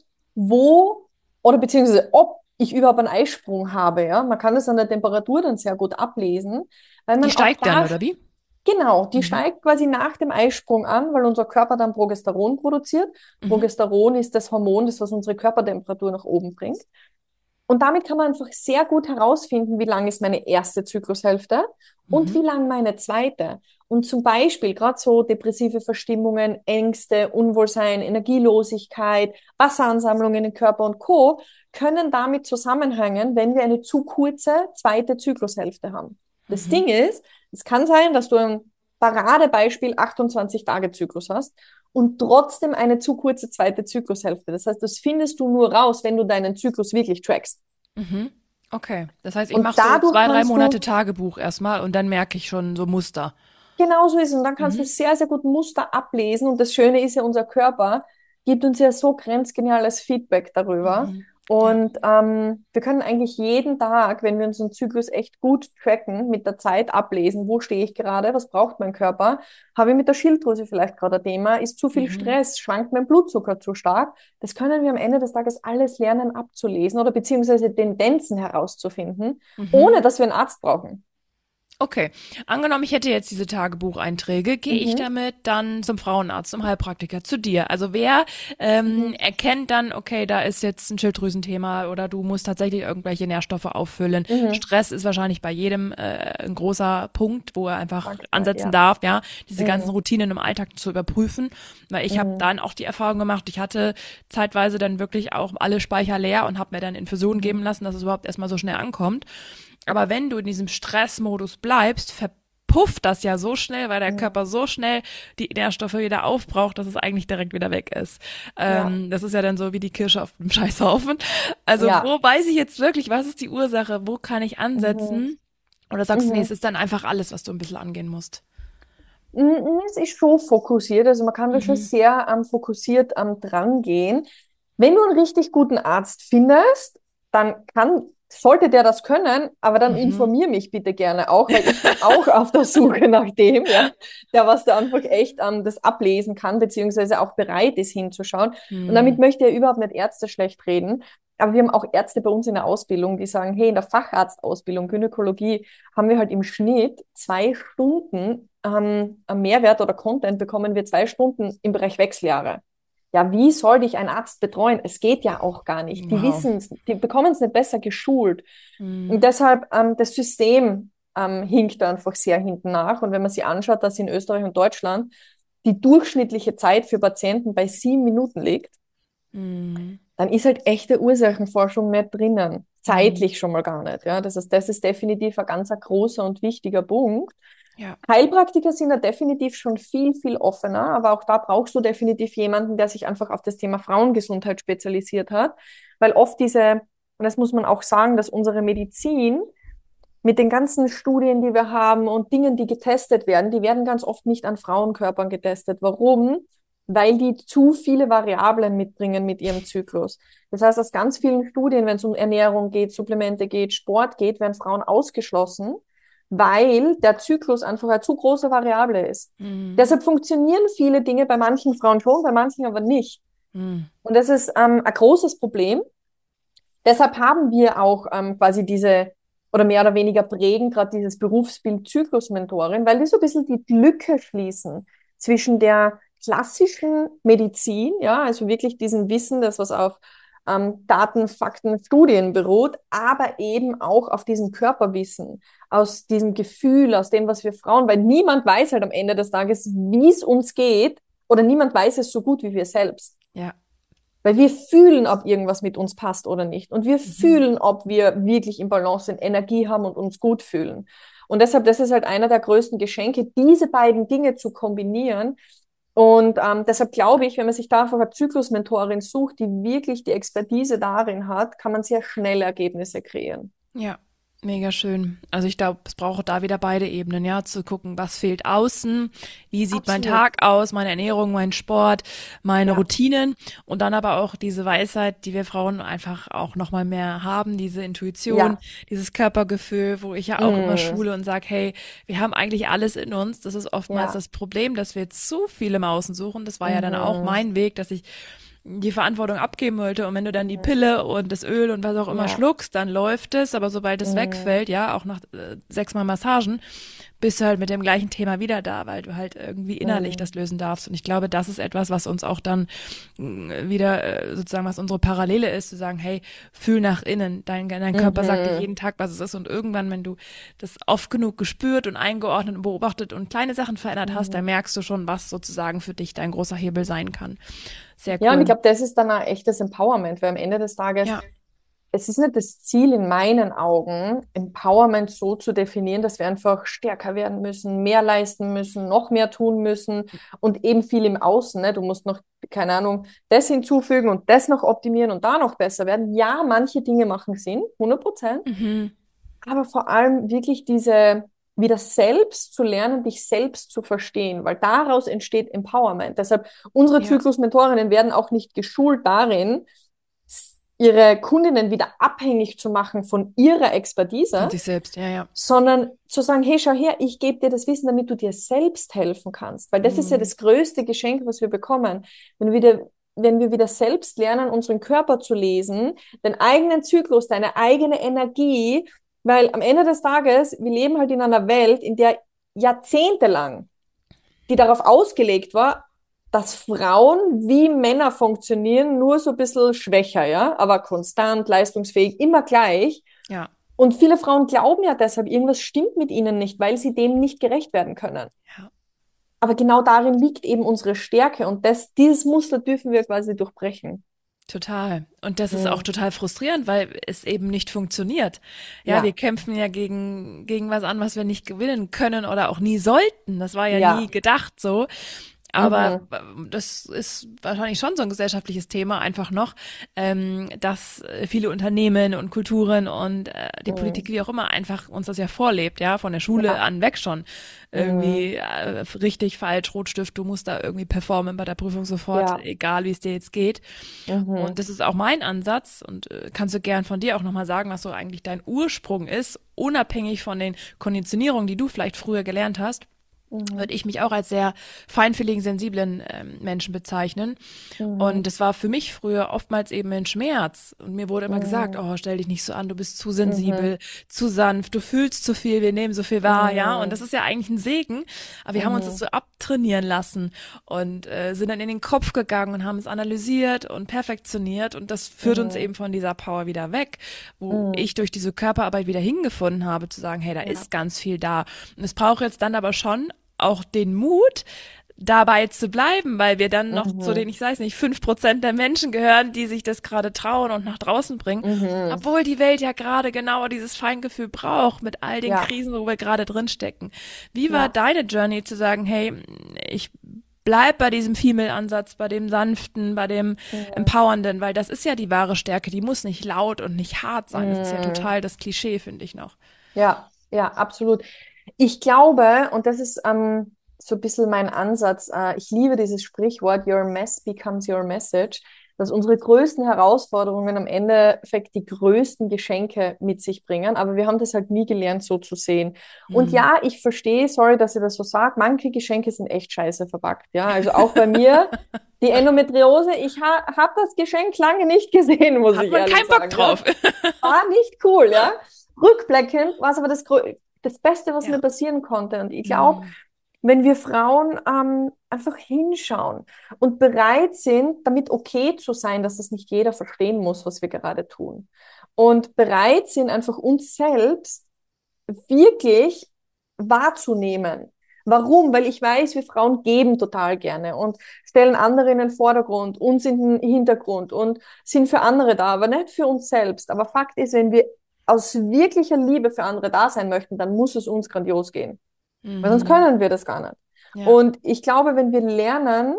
wo oder beziehungsweise ob ich überhaupt einen Eisprung habe. Ja? Man kann das an der Temperatur dann sehr gut ablesen, weil Die man auch steigt dann, da, oder wie? genau, die Mhm. steigt quasi nach dem Eisprung an, weil unser Körper dann Progesteron produziert. Mhm. Progesteron ist das Hormon, das was unsere Körpertemperatur nach oben bringt. Und damit kann man einfach sehr gut herausfinden, wie lang ist meine erste Zyklushälfte und Mhm. wie lang meine zweite. Und zum Beispiel gerade so depressive Verstimmungen, Ängste, Unwohlsein, Energielosigkeit, Wasseransammlungen im Körper und Co. können damit zusammenhängen, wenn wir eine zu kurze zweite Zyklushälfte haben. Das Mhm. Ding ist, es kann sein, dass du ein Paradebeispiel 28-Tage-Zyklus hast und trotzdem eine zu kurze zweite Zyklushälfte. Das heißt, das findest du nur raus, wenn du deinen Zyklus wirklich trackst. Mhm. Okay. Das heißt, ich Und mache so dadurch 2, 3 Monate Tagebuch erstmal und dann merke ich schon so Muster. genauso ist es. Und dann kannst du Mhm. sehr, sehr gut Muster ablesen. Und das Schöne ist ja, unser Körper gibt uns ja so grenzgeniales Feedback darüber. Mhm. Ja. Und wir können eigentlich jeden Tag, wenn wir unseren Zyklus echt gut tracken, mit der Zeit ablesen, wo stehe ich gerade, was braucht mein Körper, habe ich mit der Schilddrüse vielleicht gerade ein Thema, ist zu viel Mhm. Stress, schwankt mein Blutzucker zu stark. Das können wir am Ende des Tages alles lernen abzulesen oder beziehungsweise Tendenzen herauszufinden, Mhm. ohne dass wir einen Arzt brauchen. Okay, angenommen, ich hätte jetzt diese Tagebucheinträge, gehe ich Mhm. damit dann zum Frauenarzt, zum Heilpraktiker, zu dir? Also wer Mhm. erkennt dann, okay, da ist jetzt ein Schilddrüsenthema oder du musst tatsächlich irgendwelche Nährstoffe auffüllen. Mhm. Stress ist wahrscheinlich bei jedem ein großer Punkt, wo er einfach Faktor, ansetzen ja. darf, ja, diese ganzen Mhm. Routinen im Alltag zu überprüfen. Weil ich habe Mhm. dann auch die Erfahrung gemacht, ich hatte zeitweise dann wirklich auch alle Speicher leer und habe mir dann Infusionen geben Mhm. lassen, dass es überhaupt erstmal so schnell ankommt. Aber wenn du in diesem Stressmodus bleibst, verpufft das ja so schnell, weil der Mhm. Körper so schnell die Nährstoffe wieder aufbraucht, dass es eigentlich direkt wieder weg ist. Ja. Das ist ja dann so wie die Kirsche auf dem Scheißhaufen. Also Ja. wo weiß ich jetzt wirklich, was ist die Ursache? Wo kann ich Mhm. ansetzen? Oder sagst du, nee, es Mhm. ist dann einfach alles, was du ein bisschen angehen musst? Es ist schon fokussiert, also man kann da schon Mhm. sehr fokussiert dran gehen. Wenn du einen richtig guten Arzt findest, sollte der das können, aber dann Mhm. informier mich bitte gerne auch, weil ich bin auch auf der Suche nach dem, ja, der was da einfach echt das ablesen kann, beziehungsweise auch bereit ist hinzuschauen. Und damit Mhm. möchte ich ja überhaupt nicht Ärzte schlecht reden. Aber wir haben auch Ärzte bei uns in der Ausbildung, die sagen, hey, in der Facharztausbildung, Gynäkologie, haben wir halt im Schnitt 2 Stunden Mehrwert oder Content bekommen wir 2 Stunden im Bereich Wechseljahre. Ja, wie soll dich ein Arzt betreuen? Es geht ja auch gar nicht. Die Wow. wissen es, die bekommen es nicht besser geschult. Und Mhm. deshalb, das System hinkt da einfach sehr hinten nach. Und wenn man sich anschaut, dass in Österreich und Deutschland die durchschnittliche Zeit für Patienten bei 7 Minuten liegt, Mhm. dann ist halt echte Ursachenforschung nicht drinnen. Mhm. Zeitlich schon mal gar nicht. Ja? Das ist definitiv ein ganz großer und wichtiger Punkt. Ja. Heilpraktiker sind da definitiv schon viel, viel offener, aber auch da brauchst du definitiv jemanden, der sich einfach auf das Thema Frauengesundheit spezialisiert hat, weil oft und das muss man auch sagen, dass unsere Medizin mit den ganzen Studien, die wir haben und Dingen, die getestet werden, die werden ganz oft nicht an Frauenkörpern getestet. Warum? Weil die zu viele Variablen mitbringen mit ihrem Zyklus. Das heißt, aus ganz vielen Studien, wenn es um Ernährung geht, Supplemente geht, Sport geht, werden Frauen ausgeschlossen, weil der Zyklus einfach eine zu große Variable ist. Mhm. Deshalb funktionieren viele Dinge bei manchen Frauen schon, bei manchen aber nicht. Mhm. Und das ist ein großes Problem. Deshalb haben wir auch quasi oder mehr oder weniger prägen gerade dieses Berufsbild Zyklusmentorin, weil die so ein bisschen die Lücke schließen zwischen der klassischen Medizin, ja, also wirklich diesem Wissen, das was auf Daten, Fakten, Studien beruht, aber eben auch auf diesem Körperwissen, aus diesem Gefühl, aus dem, was wir Frauen, weil niemand weiß halt am Ende des Tages, wie es uns geht, oder niemand weiß es so gut wie wir selbst. Ja. Weil wir fühlen, ob irgendwas mit uns passt oder nicht. Und wir Mhm. fühlen, ob wir wirklich im Balance sind, Energie haben und uns gut fühlen. Und deshalb, das ist halt einer der größten Geschenke, diese beiden Dinge zu kombinieren. Und deshalb glaube ich, wenn man sich da einfach eine Zyklusmentorin sucht, die wirklich die Expertise darin hat, kann man sehr schnell Ergebnisse kreieren. Ja, mega schön. Also ich glaube, es braucht da wieder beide Ebenen, ja, zu gucken, was fehlt außen, wie sieht mein Absolut. Tag aus, meine Ernährung, mein Sport, meine Ja. Routinen und dann aber auch diese Weisheit, die wir Frauen einfach auch noch mal mehr haben, diese Intuition, Ja. dieses Körpergefühl, wo ich ja auch immer Mm. schule und sage, hey, wir haben eigentlich alles in uns. Das ist oftmals Ja. das Problem, dass wir zu viel im Außen suchen. Das war ja dann auch Mhm. mein Weg, dass ich die Verantwortung abgeben wollte. Und wenn du dann die Mhm. Pille und das Öl und was auch immer Ja. schluckst, dann läuft es. Aber sobald es Mhm. wegfällt, ja, auch nach 6-mal Massagen, bist du halt mit dem gleichen Thema wieder da, weil du halt irgendwie innerlich Mhm. das lösen darfst. Und ich glaube, das ist etwas, was uns auch dann wieder sozusagen, was unsere Parallele ist, zu sagen, hey, fühl nach innen. Dein Körper sagt dir Mhm. jeden Tag, was es ist. Und irgendwann, wenn du das oft genug gespürt und eingeordnet und beobachtet und kleine Sachen verändert hast, dann Mhm. merkst du schon, was sozusagen für dich dein großer Hebel sein kann. Sehr Ja, und ich cool. glaube, das ist dann ein echtes Empowerment, weil am Ende des Tages, Ja. es ist nicht das Ziel in meinen Augen, Empowerment so zu definieren, dass wir einfach stärker werden müssen, mehr leisten müssen, noch mehr tun müssen und eben viel im Außen. Ne? Du musst noch, keine Ahnung, das hinzufügen und das noch optimieren und da noch besser werden. Ja, manche Dinge machen Sinn, 100%, Mhm. aber vor allem wirklich wieder selbst zu lernen, dich selbst zu verstehen, weil daraus entsteht Empowerment. Deshalb, unsere Ja. Zyklusmentorinnen werden auch nicht geschult darin, ihre Kundinnen wieder abhängig zu machen von ihrer Von Expertise, sich selbst, ja, ja. sondern zu sagen, hey, schau her, ich gebe dir das Wissen, damit du dir selbst helfen kannst. Weil das ist ja Mhm. das größte Geschenk, was wir bekommen. Wenn wir wieder selbst lernen, unseren Körper zu lesen, den eigenen Zyklus, deine eigene Energie, Weil am Ende des Tages, wir leben halt in einer Welt, in der jahrzehntelang, die darauf ausgelegt war, dass Frauen wie Männer funktionieren, nur so ein bisschen schwächer, ja, aber konstant, leistungsfähig, immer gleich. Ja, Und viele Frauen glauben ja deshalb, irgendwas stimmt mit ihnen nicht, weil sie dem nicht gerecht werden können. ja. Aber genau darin liegt eben unsere Stärke und dieses Muster dürfen wir quasi durchbrechen. Total. Und das ist auch Mhm. total frustrierend, weil es eben nicht funktioniert. Ja, wir Ja, kämpfen ja gegen was an, was wir nicht gewinnen können oder auch nie sollten. Das war ja nie ja, gedacht so. Aber mhm. das ist wahrscheinlich schon so ein gesellschaftliches Thema einfach noch, dass viele Unternehmen und Kulturen und die Politik, Mhm. wie auch immer, einfach uns das ja vorlebt, ja, von der Schule Ja, an weg schon. mhm. Irgendwie richtig, falsch, Rotstift, du musst da irgendwie performen bei der Prüfung sofort, Ja, egal wie es dir jetzt geht. Und mhm. das ist auch mein Ansatz und kannst du gern von dir auch nochmal sagen, was so eigentlich dein Ursprung ist, unabhängig von den Konditionierungen, die du vielleicht früher gelernt hast, Mhm. würde ich mich auch als sehr feinfühligen, sensiblen Menschen bezeichnen. Und Mhm. das war für mich früher oftmals eben ein Schmerz. Und mir wurde immer gesagt, Mhm. oh, stell dich nicht so an, du bist zu Mhm. sensibel, zu sanft, du fühlst zu viel, wir nehmen so viel wahr, ja. Und das Mhm. ist ja eigentlich ein Segen. Aber wir haben uns das Mhm. so abtrainieren lassen und sind dann in den Kopf gegangen und haben es analysiert und perfektioniert. Und das führt uns Mhm. eben von dieser Power wieder weg, wo Mhm. ich durch diese Körperarbeit wieder hingefunden habe, zu sagen, hey, da Ja. ist ganz viel da. Und es braucht jetzt dann aber schon auch den Mut, dabei zu bleiben, weil wir dann noch zu den, Mhm. ich weiß nicht, 5% der Menschen gehören, die sich das gerade trauen und nach draußen bringen, Mhm. obwohl die Welt ja gerade genau dieses Feingefühl braucht mit all den Ja. Krisen, wo wir gerade drin stecken. Wie war Ja. deine Journey zu sagen, hey, ich bleib bei diesem Female-Ansatz, bei dem sanften, bei dem Mhm. empowernden, weil das ist ja die wahre Stärke, die muss nicht laut und nicht hart sein. Das ist ja Mhm. total das Klischee, finde ich noch. Ja. Ja, absolut. Ich glaube, und das ist so ein bisschen mein Ansatz, ich liebe dieses Sprichwort, Your mess becomes your message, dass unsere größten Herausforderungen am Endeffekt die größten Geschenke mit sich bringen, aber wir haben das halt nie gelernt, so zu sehen. Und Hm. ja, ich verstehe, sorry, dass ich das so sage, manche Geschenke sind echt scheiße verpackt, ja, also auch bei mir, die Endometriose, ich habe das Geschenk lange nicht gesehen, muss Hat ich man ehrlich keinen Bock sagen, ja. drauf. War nicht cool, ja. Rückblickend war es aber das Beste, was mir Ja. passieren konnte. Und ich glaube, Hm. wenn wir Frauen einfach hinschauen und bereit sind, damit okay zu sein, dass das nicht jeder verstehen muss, was wir gerade tun. Und bereit sind, einfach uns selbst wirklich wahrzunehmen. Warum? Weil ich weiß, wir Frauen geben total gerne und stellen andere in den Vordergrund, uns in den Hintergrund und sind für andere da, aber nicht für uns selbst. Aber Fakt ist, wenn wir aus wirklicher Liebe für andere da sein möchten, dann muss es uns grandios gehen. Weil sonst Mhm. können wir das gar nicht. Ja. Und ich glaube, wenn wir lernen,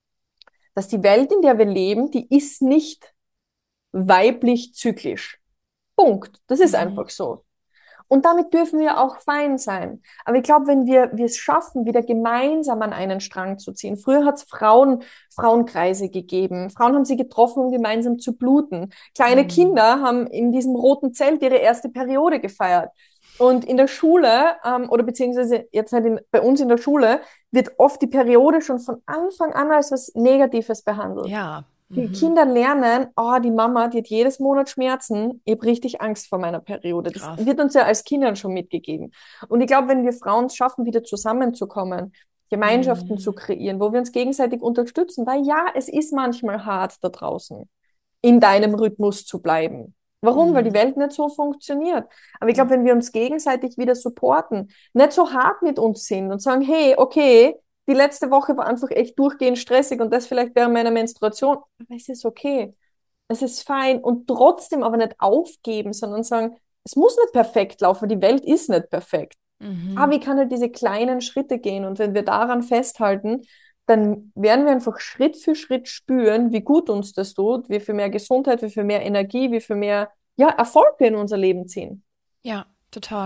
dass die Welt, in der wir leben, die ist nicht weiblich zyklisch. Punkt. Das ist Mhm. einfach so. Und damit dürfen wir auch fein sein. Aber ich glaube, wenn wir es schaffen, wieder gemeinsam an einen Strang zu ziehen. Früher hat es Frauenkreise gegeben. Frauen haben sie getroffen, um gemeinsam zu bluten. Kleine Mhm. Kinder haben in diesem roten Zelt ihre erste Periode gefeiert. Und in der Schule, oder beziehungsweise jetzt halt bei uns in der Schule, wird oft die Periode schon von Anfang an als was Negatives behandelt. Ja. Die Mhm. Kinder lernen, oh, die Mama, die hat jedes Monat Schmerzen. Ich habe richtig Angst vor meiner Periode. Das Krass. wird uns ja als Kindern schon mitgegeben. Und ich glaube, wenn wir Frauen es schaffen, wieder zusammenzukommen, Gemeinschaften zu Mhm. kreieren, wo wir uns gegenseitig unterstützen, weil ja, es ist manchmal hart da draußen, in deinem Rhythmus zu bleiben. Warum? Weil die Mhm. Welt nicht so funktioniert. Aber ich glaube, Ja. wenn wir uns gegenseitig wieder supporten, nicht so hart mit uns sind und sagen, hey, okay, die letzte Woche war einfach echt durchgehend stressig und das vielleicht während meiner Menstruation, aber es ist okay. Es ist fein und trotzdem aber nicht aufgeben, sondern sagen, es muss nicht perfekt laufen, die Welt ist nicht perfekt. Aber Mhm. wie kann halt diese kleinen Schritte gehen? Und wenn wir daran festhalten, dann werden wir einfach Schritt für Schritt spüren, wie gut uns das tut, wie viel mehr Gesundheit, wie viel mehr Energie, wie viel mehr ja, Erfolg wir in unser Leben ziehen. Ja, total.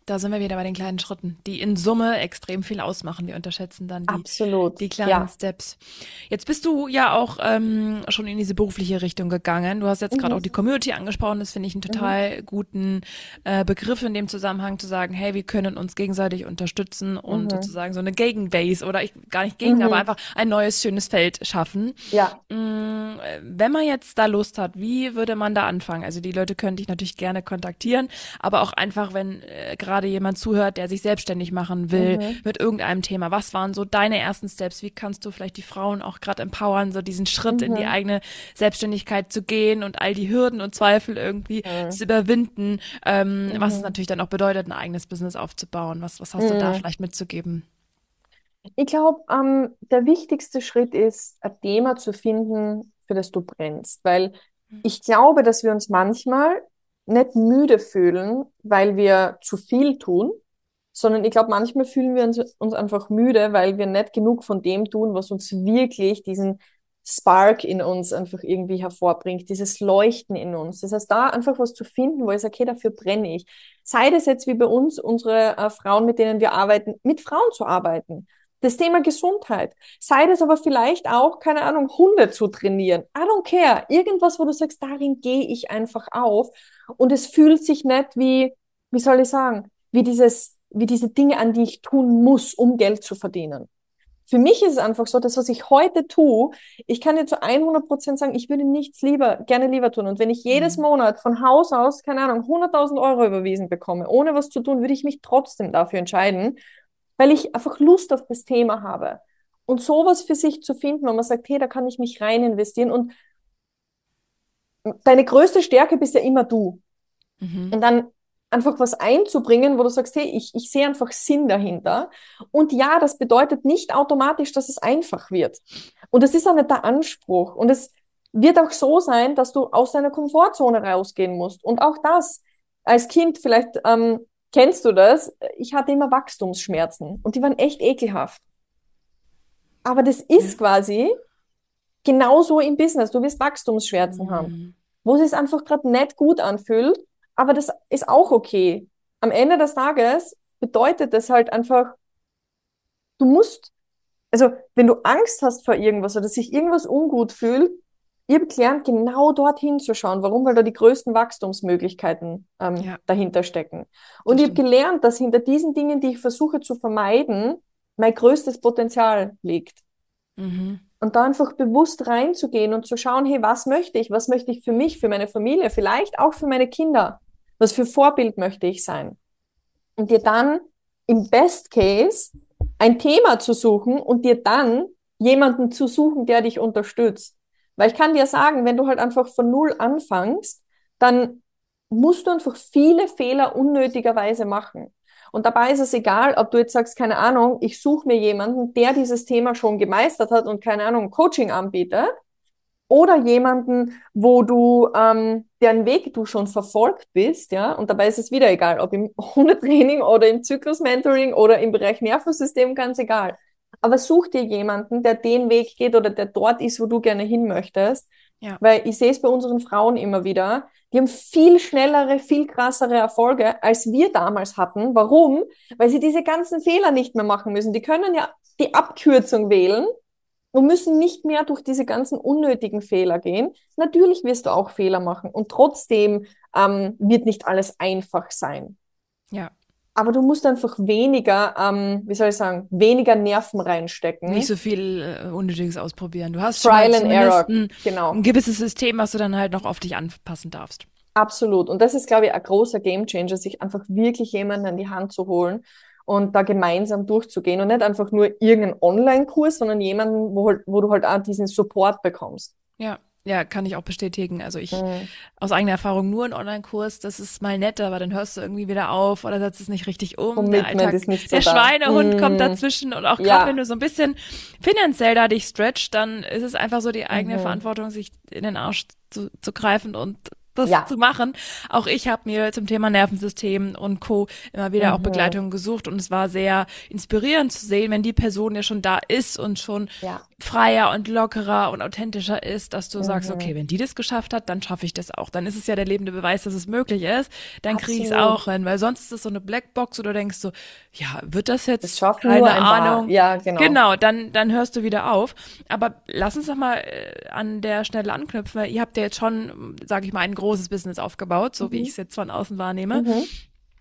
Da sind wir wieder bei den kleinen Schritten, die in Summe extrem viel ausmachen. Wir unterschätzen dann Absolut. die kleinen Ja. Steps. Jetzt bist du ja auch schon in diese berufliche Richtung gegangen. Du hast jetzt gerade auch die Community angesprochen. Das finde ich einen total guten Begriff in dem Zusammenhang, zu sagen, hey, wir können uns gegenseitig unterstützen und sozusagen so eine Gegenbase oder gar nicht gegen, aber einfach ein neues, schönes Feld schaffen. Ja. Wenn man jetzt da Lust hat, wie würde man da anfangen? Also die Leute können dich natürlich gerne kontaktieren, aber auch einfach, wenn gerade jemand zuhört, der sich selbstständig machen will mit irgendeinem Thema. Was waren so deine ersten Steps? Wie kannst du vielleicht die Frauen auch gerade empowern, so diesen Schritt in die eigene Selbstständigkeit zu gehen und all die Hürden und Zweifel irgendwie zu überwinden, was es natürlich dann auch bedeutet, ein eigenes Business aufzubauen. Was hast du da vielleicht mitzugeben? Ich glaube, der wichtigste Schritt ist, ein Thema zu finden, für das du brennst. Weil ich glaube, dass wir uns manchmal nicht müde fühlen, weil wir zu viel tun, sondern ich glaube, manchmal fühlen wir uns einfach müde, weil wir nicht genug von dem tun, was uns wirklich diesen Spark in uns einfach irgendwie hervorbringt, dieses Leuchten in uns. Das heißt, da einfach was zu finden, wo ich sage, okay, dafür brenne ich. Sei das jetzt wie bei uns, unsere Frauen, mit denen wir arbeiten, mit Frauen zu arbeiten. Das Thema Gesundheit. Sei das aber vielleicht auch, keine Ahnung, Hunde zu trainieren. I don't care. Irgendwas, wo du sagst, darin gehe ich einfach auf. Und es fühlt sich nicht wie soll ich sagen, wie diese Dinge, an die ich tun muss, um Geld zu verdienen. Für mich ist es einfach so, das, was ich heute tue, ich kann dir zu 100% sagen, ich würde nichts gerne lieber tun. Und wenn ich jedes Monat von Haus aus, keine Ahnung, 100.000 Euro überwiesen bekomme, ohne was zu tun, würde ich mich trotzdem dafür entscheiden, weil ich einfach Lust auf das Thema habe. Und sowas für sich zu finden, wo man sagt, hey, da kann ich mich rein investieren. Und deine größte Stärke bist ja immer du. Und dann einfach was einzubringen, wo du sagst, hey, ich sehe einfach Sinn dahinter. Und ja, das bedeutet nicht automatisch, dass es einfach wird. Und das ist auch nicht der Anspruch. Und es wird auch so sein, dass du aus deiner Komfortzone rausgehen musst. Und auch das, als Kind, vielleicht kennst du das, ich hatte immer Wachstumsschmerzen und die waren echt ekelhaft. Aber das ist quasi genauso im Business. Du wirst Wachstumsschmerzen haben, wo es sich einfach gerade nicht gut anfühlt, aber das ist auch okay. Am Ende des Tages bedeutet das halt einfach, du musst, also wenn du Angst hast vor irgendwas oder sich irgendwas ungut fühlt, ich habe gelernt, genau dorthin zu schauen. Warum? Weil da die größten Wachstumsmöglichkeiten dahinter stecken. Und ich habe gelernt, dass hinter diesen Dingen, die ich versuche zu vermeiden, mein größtes Potenzial liegt. Und da einfach bewusst reinzugehen und zu schauen, hey, was möchte ich? Was möchte ich für mich, für meine Familie, vielleicht auch für meine Kinder? Was für Vorbild möchte ich sein? Und dir dann im Best Case ein Thema zu suchen und dir dann jemanden zu suchen, der dich unterstützt. Weil ich kann dir sagen, wenn du halt einfach von null anfängst, dann musst du einfach viele Fehler unnötigerweise machen. Und dabei ist es egal, ob du jetzt sagst, keine Ahnung, ich suche mir jemanden, der dieses Thema schon gemeistert hat und keine Ahnung, Coaching anbietet, oder jemanden, wo du, deren Weg du schon verfolgt bist, ja, und dabei ist es wieder egal, ob im Hundetraining oder im Zyklusmentoring oder im Bereich Nervensystem, ganz egal. Aber such dir jemanden, der den Weg geht oder der dort ist, wo du gerne hin möchtest. Ja. Weil ich sehe es bei unseren Frauen immer wieder, die haben viel schnellere, viel krassere Erfolge, als wir damals hatten. Warum? Weil sie diese ganzen Fehler nicht mehr machen müssen. Die können ja die Abkürzung wählen und müssen nicht mehr durch diese ganzen unnötigen Fehler gehen. Natürlich wirst du auch Fehler machen und trotzdem wird nicht alles einfach sein. Ja. Aber du musst einfach weniger, wie soll ich sagen, weniger Nerven reinstecken. Nicht so viel Unnötiges ausprobieren. Du hast Trial schon and Error, genau. Ein gewisses System, was du dann halt noch auf dich anpassen darfst. Absolut. Und das ist, glaube ich, ein großer Gamechanger, sich einfach wirklich jemanden an die Hand zu holen und da gemeinsam durchzugehen und nicht einfach nur irgendeinen Online-Kurs, sondern jemanden, wo du halt auch diesen Support bekommst. Ja, kann ich auch bestätigen. Also ich aus eigener Erfahrung nur einen Online-Kurs, das ist mal nett, aber dann hörst du irgendwie wieder auf oder setzt es nicht richtig um. Commitment der Alltag, ist nicht so der Schweinehund kommt dazwischen und auch gerade wenn du so ein bisschen finanziell da dich stretcht, dann ist es einfach so die eigene Verantwortung, sich in den Arsch zu greifen und Ja. zu machen. Auch ich habe mir zum Thema Nervensystem und Co. immer wieder auch Mhm. Begleitung gesucht und es war sehr inspirierend zu sehen, wenn die Person ja schon da ist und schon Ja. freier und lockerer und authentischer ist, dass du sagst, okay, Mhm. wenn die das geschafft hat, dann schaffe ich das auch. Dann ist es ja der lebende Beweis, dass es möglich ist. Dann kriege ich es Absolut. auch hin, weil sonst ist es so eine Blackbox oder denkst so, ja, wird das Das jetzt? schaffen nur Keine ein paar. Ahnung. Ja, genau. Genau, dann hörst du wieder auf. Aber lass uns doch mal an der Stelle anknüpfen, weil ihr habt ja jetzt schon, sage ich mal, ein großes Business aufgebaut, so wie ich Mhm. es jetzt von außen wahrnehme. Mhm.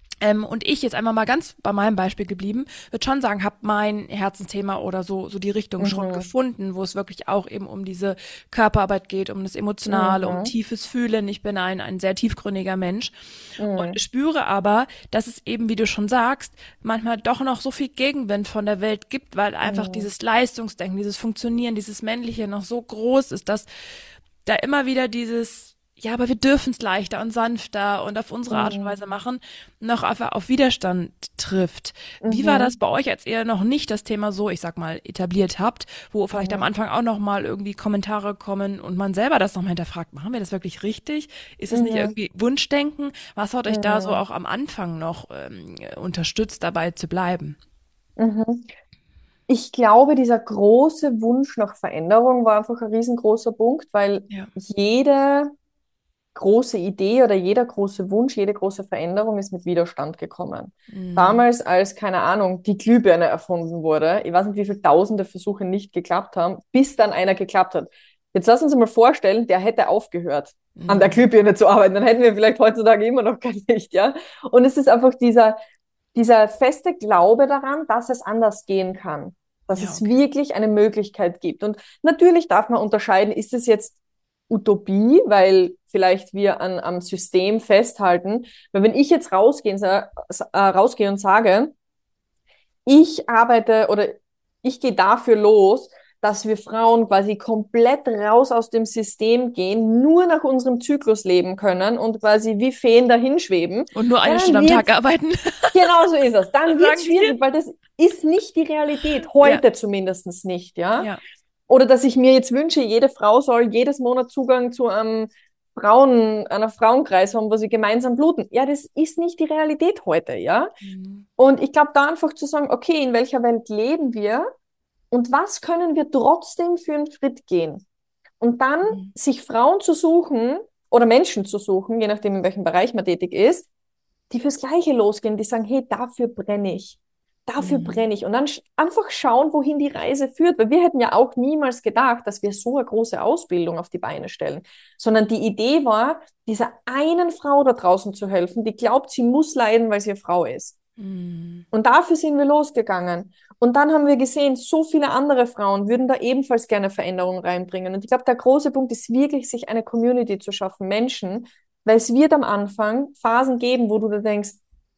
Und ich jetzt einmal mal ganz bei meinem Beispiel geblieben, würde schon sagen, habe mein Herzensthema oder so die Richtung schon Mhm. gefunden, wo es wirklich auch eben um diese Körperarbeit geht, um das Emotionale, um Mhm. tiefes Fühlen. Ich bin ein sehr tiefgründiger Mensch und Mhm. spüre aber, dass es eben, wie du schon sagst, manchmal doch noch so viel Gegenwind von der Welt gibt, weil einfach Mhm. dieses Leistungsdenken, dieses Funktionieren, dieses Männliche noch so groß ist, dass da immer wieder dieses, ja, aber wir dürfen es leichter und sanfter und auf unsere Art und Mhm. Weise machen, noch auf Widerstand trifft. Wie war das Mhm. bei euch, als ihr noch nicht das Thema so, ich sag mal, etabliert habt, wo vielleicht am Mhm. Anfang auch noch mal irgendwie Kommentare kommen und man selber das nochmal hinterfragt, machen wir das wirklich richtig? Ist es nicht Mhm. irgendwie Wunschdenken? Was hat euch da so Mhm. auch am Anfang noch unterstützt, dabei zu bleiben? Mhm. Ich glaube, dieser große Wunsch nach Veränderung war einfach ein riesengroßer Punkt, weil Ja. jede große Idee oder jeder große Wunsch, jede große Veränderung ist mit Widerstand gekommen. Mm, Damals, als, keine Ahnung, die Glühbirne erfunden wurde, ich weiß nicht, wie viele tausende Versuche nicht geklappt haben, bis dann einer geklappt hat. Jetzt lass uns mal vorstellen, der hätte aufgehört, an der mm, Glühbirne zu arbeiten, dann hätten wir vielleicht heutzutage immer noch kein Licht, ja. Und es ist einfach dieser feste Glaube daran, dass es anders gehen kann, dass ja, es okay. wirklich eine Möglichkeit gibt. Und natürlich darf man unterscheiden, ist es jetzt Utopie, weil vielleicht wir am System festhalten. Weil wenn ich jetzt rausgehe und sage, ich arbeite oder ich gehe dafür los, dass wir Frauen quasi komplett raus aus dem System gehen, nur nach unserem Zyklus leben können und quasi wie Feen dahin schweben, Und nur ja, eine Stunde dann am Tag wird's, arbeiten, genau so ist es. Dann wird's sagen die. schwierig, weil das ist nicht die Realität, Ja, heute zumindest nicht, ja. ja. Oder dass ich mir jetzt wünsche, jede Frau soll jedes Monat Zugang zu einer Frauenkreis haben, wo sie gemeinsam bluten. Ja, das ist nicht die Realität heute, ja. Mm, Und ich glaube, da einfach zu sagen, okay, in welcher Welt leben wir und was können wir trotzdem für einen Schritt gehen? Und dann mm, sich Frauen zu suchen oder Menschen zu suchen, je nachdem, in welchem Bereich man tätig ist, die fürs Gleiche losgehen, die sagen, hey, dafür brenne ich. Dafür mm. brenne ich. Und dann einfach schauen, wohin die Reise führt. Weil wir hätten ja auch niemals gedacht, dass wir so eine große Ausbildung auf die Beine stellen. Sondern die Idee war, dieser einen Frau da draußen zu helfen, die glaubt, sie muss leiden, weil sie eine Frau ist. Mm. Und dafür sind wir losgegangen. Und dann haben wir gesehen, so viele andere Frauen würden da ebenfalls gerne Veränderungen reinbringen. Und ich glaube, der große Punkt ist wirklich, sich eine Community zu schaffen, Menschen, weil es wird am Anfang Phasen geben, wo du da denkst,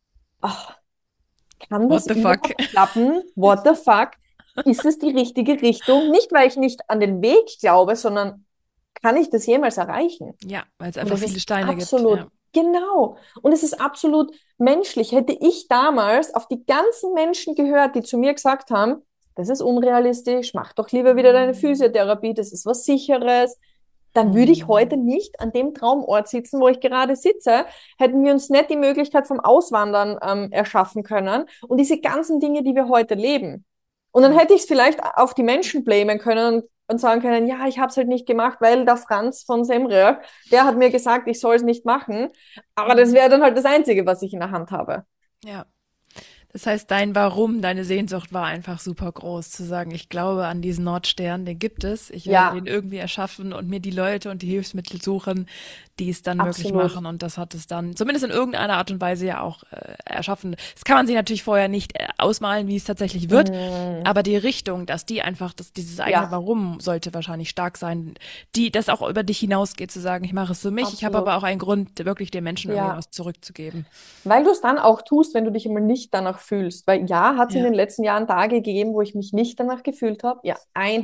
ach, kann What das the fuck? überhaupt klappen? What the fuck? Ist es die richtige Richtung? Nicht, weil ich nicht an den Weg glaube, sondern kann ich das jemals erreichen? Ja, weil es Und einfach das viele ist Steine gibt. absolut, Ja. genau. Und es ist absolut menschlich. Hätte ich damals auf die ganzen Menschen gehört, die zu mir gesagt haben, das ist unrealistisch, mach doch lieber wieder deine Mm. Physiotherapie, das ist was Sicheres, dann würde ich heute Mm. nicht an dem Traumort sitzen, wo ich gerade sitze. Hätten wir uns nicht die Möglichkeit vom Auswandern erschaffen können und diese ganzen Dinge, die wir heute leben. Und dann Ja. hätte ich es vielleicht auf die Menschen blamen können und sagen können, ja, ich habe es halt nicht gemacht, weil der Franz von Semre, der hat mir gesagt, ich soll es nicht machen. Aber das Mm. wäre dann halt das Einzige, was ich in der Hand habe. Ja. Das heißt, dein Warum, deine Sehnsucht war einfach super groß, zu sagen, ich glaube an diesen Nordstern, den gibt es, ich werde den Ja, irgendwie erschaffen und mir die Leute und die Hilfsmittel suchen, die es dann möglich absolut. machen. Und das hat es dann zumindest in irgendeiner Art und Weise ja auch erschaffen. Das kann man sich natürlich vorher nicht ausmalen, wie es tatsächlich wird, Mm, aber die Richtung, dass die einfach, dass dieses eigene ja, Warum sollte wahrscheinlich stark sein, die das auch über dich hinausgeht, zu sagen, ich mache es für mich, ich habe aber absolut. auch einen Grund, wirklich den Menschen irgendwie Ja. was zurückzugeben. Weil du es dann auch tust, wenn du dich immer nicht danach fühlst. Weil ja, hat es in Ja. den letzten Jahren Tage gegeben, wo ich mich nicht danach gefühlt habe. Ja,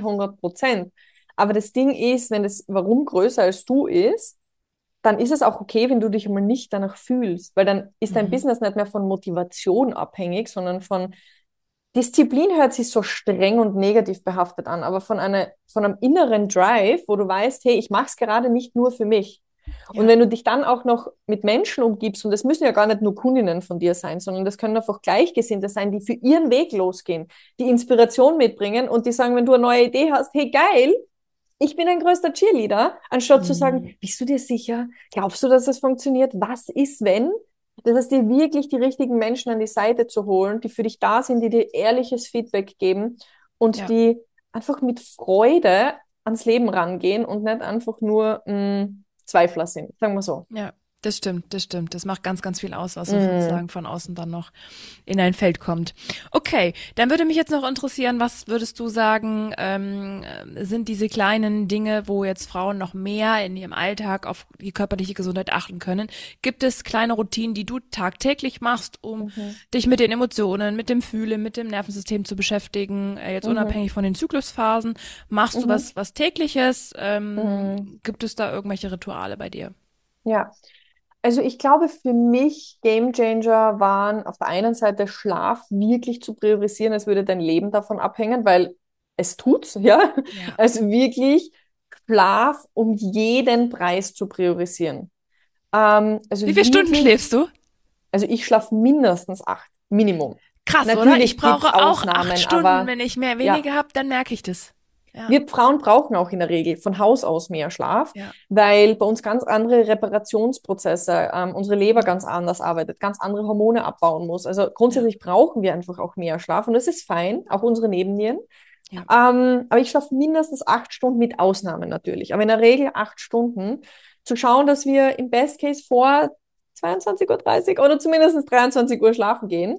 100%. Aber das Ding ist, wenn das Warum größer als du ist, dann ist es auch okay, wenn du dich immer nicht danach fühlst. Weil dann ist dein Mhm. Business nicht mehr von Motivation abhängig, sondern von Disziplin hört sich so streng und negativ behaftet an, aber von einem inneren Drive, wo du weißt, hey, ich mache es gerade nicht nur für mich. Und Ja. wenn du dich dann auch noch mit Menschen umgibst, und das müssen ja gar nicht nur Kundinnen von dir sein, sondern das können einfach Gleichgesinnte sein, die für ihren Weg losgehen, die Inspiration mitbringen und die sagen, wenn du eine neue Idee hast, hey geil, ich bin ein größter Cheerleader, anstatt zu Mhm. sagen, bist du dir sicher? Glaubst du, dass das funktioniert? Was ist, wenn? Das heißt, dir wirklich die richtigen Menschen an die Seite zu holen, die für dich da sind, die dir ehrliches Feedback geben und Ja. die einfach mit Freude ans Leben rangehen und nicht einfach nur Zweifler sind, sagen wir so. Ja, das stimmt, das stimmt. Das macht ganz, ganz viel aus, was Mm, sozusagen von außen dann noch in ein Feld kommt. Okay, dann würde mich jetzt noch interessieren, was würdest du sagen, sind diese kleinen Dinge, wo jetzt Frauen noch mehr in ihrem Alltag auf die körperliche Gesundheit achten können? Gibt es kleine Routinen, die du tagtäglich machst, um mhm, dich mit den Emotionen, mit dem Fühlen, mit dem Nervensystem zu beschäftigen, jetzt mhm, unabhängig von den Zyklusphasen? Machst du mhm, was Tägliches? mhm. Gibt es da irgendwelche Rituale bei dir? Ja, also ich glaube, für mich Gamechanger waren auf der einen Seite Schlaf wirklich zu priorisieren, als würde dein Leben davon abhängen, weil es tut's, ja. Ja. Also wirklich Schlaf um jeden Preis zu priorisieren. Also Wie viele Stunden wirklich, schläfst du? also ich schlafe mindestens 8, Minimum. Krass, oder? Ich Natürlich gibt's brauche auch acht Ausnahmen, Stunden. aber Wenn ich mehr ja. weniger habe, dann merke ich das. Ja, Wir Frauen brauchen auch in der Regel von Haus aus mehr Schlaf, ja, weil bei uns ganz andere Reparationsprozesse, unsere Leber ja, ganz anders arbeitet, ganz andere Hormone abbauen muss. Also ja, grundsätzlich brauchen wir einfach auch mehr Schlaf und das ist fein, auch unsere Nebennieren. ja. Aber ich schlafe mindestens 8 Stunden mit Ausnahmen natürlich, aber in der Regel 8 Stunden. Zu schauen, dass wir im Best Case vor 22:30 Uhr oder zumindest 23 Uhr schlafen gehen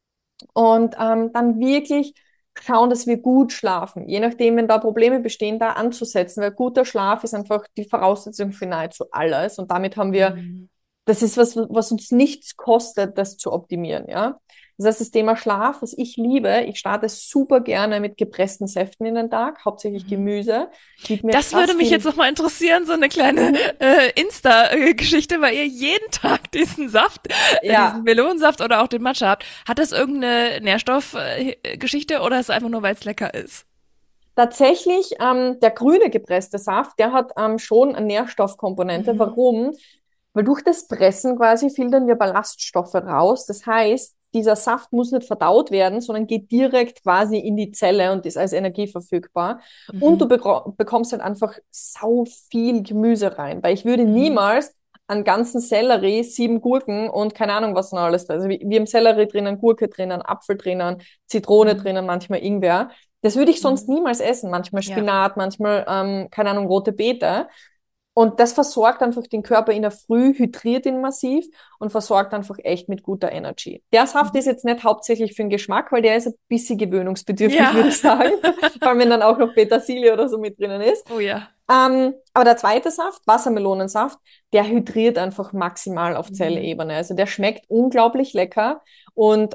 und dann wirklich schauen, dass wir gut schlafen. Je nachdem, wenn da Probleme bestehen, da anzusetzen, weil guter Schlaf ist einfach die Voraussetzung für nahezu alles. Und damit haben wir, Mhm. das ist was uns nichts kostet, das zu optimieren, ja. Das heißt, das Thema Schlaf, was ich liebe, ich starte super gerne mit gepressten Säften in den Tag, hauptsächlich Mhm. Gemüse, gibt mir Das würde krass mich jetzt viel. noch mal interessieren, so eine kleine Mhm. Insta-Geschichte, weil ihr jeden Tag diesen Saft, diesen Ja, Melonensaft oder auch den Matcha habt. Hat das irgendeine Nährstoffgeschichte oder ist es einfach nur, weil es lecker ist? tatsächlich, der grüne gepresste Saft, der hat schon eine Nährstoffkomponente. Mhm. Warum? Weil durch das Pressen quasi filtern wir Ballaststoffe raus. Das heißt, dieser Saft muss nicht verdaut werden, sondern geht direkt quasi in die Zelle und ist als Energie verfügbar. Und du Mhm. bekommst halt einfach sau viel Gemüse rein. Weil ich würde Mhm. niemals einen ganzen Sellerie, 7 Gurken und keine Ahnung, was noch alles da ist. Also wir haben Sellerie drinnen, Gurke drinnen, Apfel drinnen, Zitrone Mhm. drinnen, manchmal Ingwer. Das würde ich sonst Mhm. niemals essen. Manchmal Ja. Spinat, manchmal, keine Ahnung, rote Beete. Und das versorgt einfach den Körper in der Früh, hydriert ihn massiv und versorgt einfach echt mit guter Energy. Der Saft ist Mhm. jetzt nicht hauptsächlich für den Geschmack, weil der ist ein bisschen gewöhnungsbedürftig, Ja. würde ich sagen. Vor allem, wenn dann auch noch Petersilie oder so mit drinnen ist. Oh ja. Aber der zweite Saft, Wassermelonensaft, der hydriert einfach maximal auf Mhm. Zellebene. Also der schmeckt unglaublich lecker und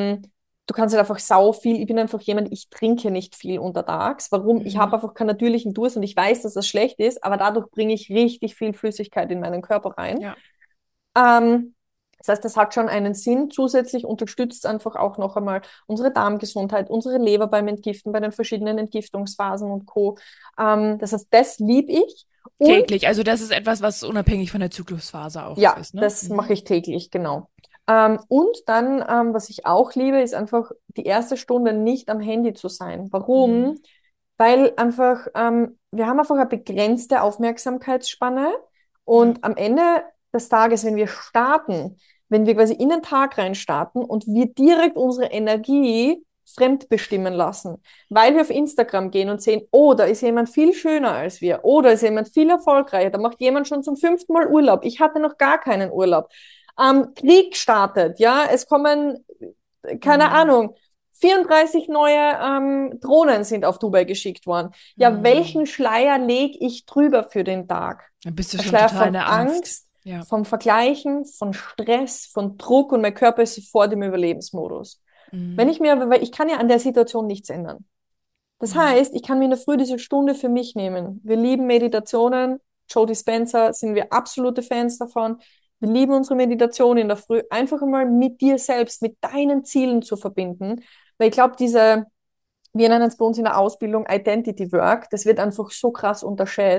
du kannst halt einfach sau viel. Ich bin einfach jemand, ich trinke nicht viel untertags. Warum? Ich habe Mhm. einfach keinen natürlichen Durst und ich weiß, dass das schlecht ist, aber dadurch bringe ich richtig viel Flüssigkeit in meinen Körper rein. Ja. Ähm, Das heißt, das hat schon einen Sinn. Zusätzlich unterstützt einfach auch noch einmal unsere Darmgesundheit, unsere Leber beim Entgiften, bei den verschiedenen Entgiftungsphasen und Co. Das heißt, das liebe ich. Und Täglich. Also das ist etwas, was unabhängig von der Zyklusphase auch ja, ist, ne? das Mhm. mache ich täglich, genau. Und dann, was ich auch liebe, ist einfach die erste Stunde nicht am Handy zu sein. Warum? Mhm. Weil einfach, wir haben einfach eine begrenzte Aufmerksamkeitsspanne Ja. und am Ende des Tages, wenn wir starten, wenn wir quasi in den Tag rein starten und wir direkt unsere Energie fremdbestimmen lassen, weil wir auf Instagram gehen und sehen, oh, da ist jemand viel schöner als wir, oh, da ist jemand viel erfolgreicher, da macht jemand schon zum 5. Mal Urlaub, ich hatte noch gar keinen Urlaub. Krieg startet, ja, es kommen, keine Mhm. Ahnung, 34 neue Drohnen sind auf Dubai geschickt worden. Ja, Mhm. welchen Schleier lege ich drüber für den Tag? Dann bist du Ein schon Schleier total in von der Angst. Angst, Ja. vom Vergleichen, von Stress, von Druck und mein Körper ist sofort im Überlebensmodus. Wenn Mhm. ich mir, weil ich kann ja an der Situation nichts ändern. Das Mhm. heißt, ich kann mir in der Früh diese Stunde für mich nehmen. Wir lieben Meditationen. Joe Dispenza sind wir absolute Fans davon. Wir lieben unsere Meditation in der Früh. Einfach einmal mit dir selbst, mit deinen Zielen zu verbinden. Weil ich glaube, wir nennen es bei uns in der Ausbildung Identity Work, das wird einfach so krass unterschätzt.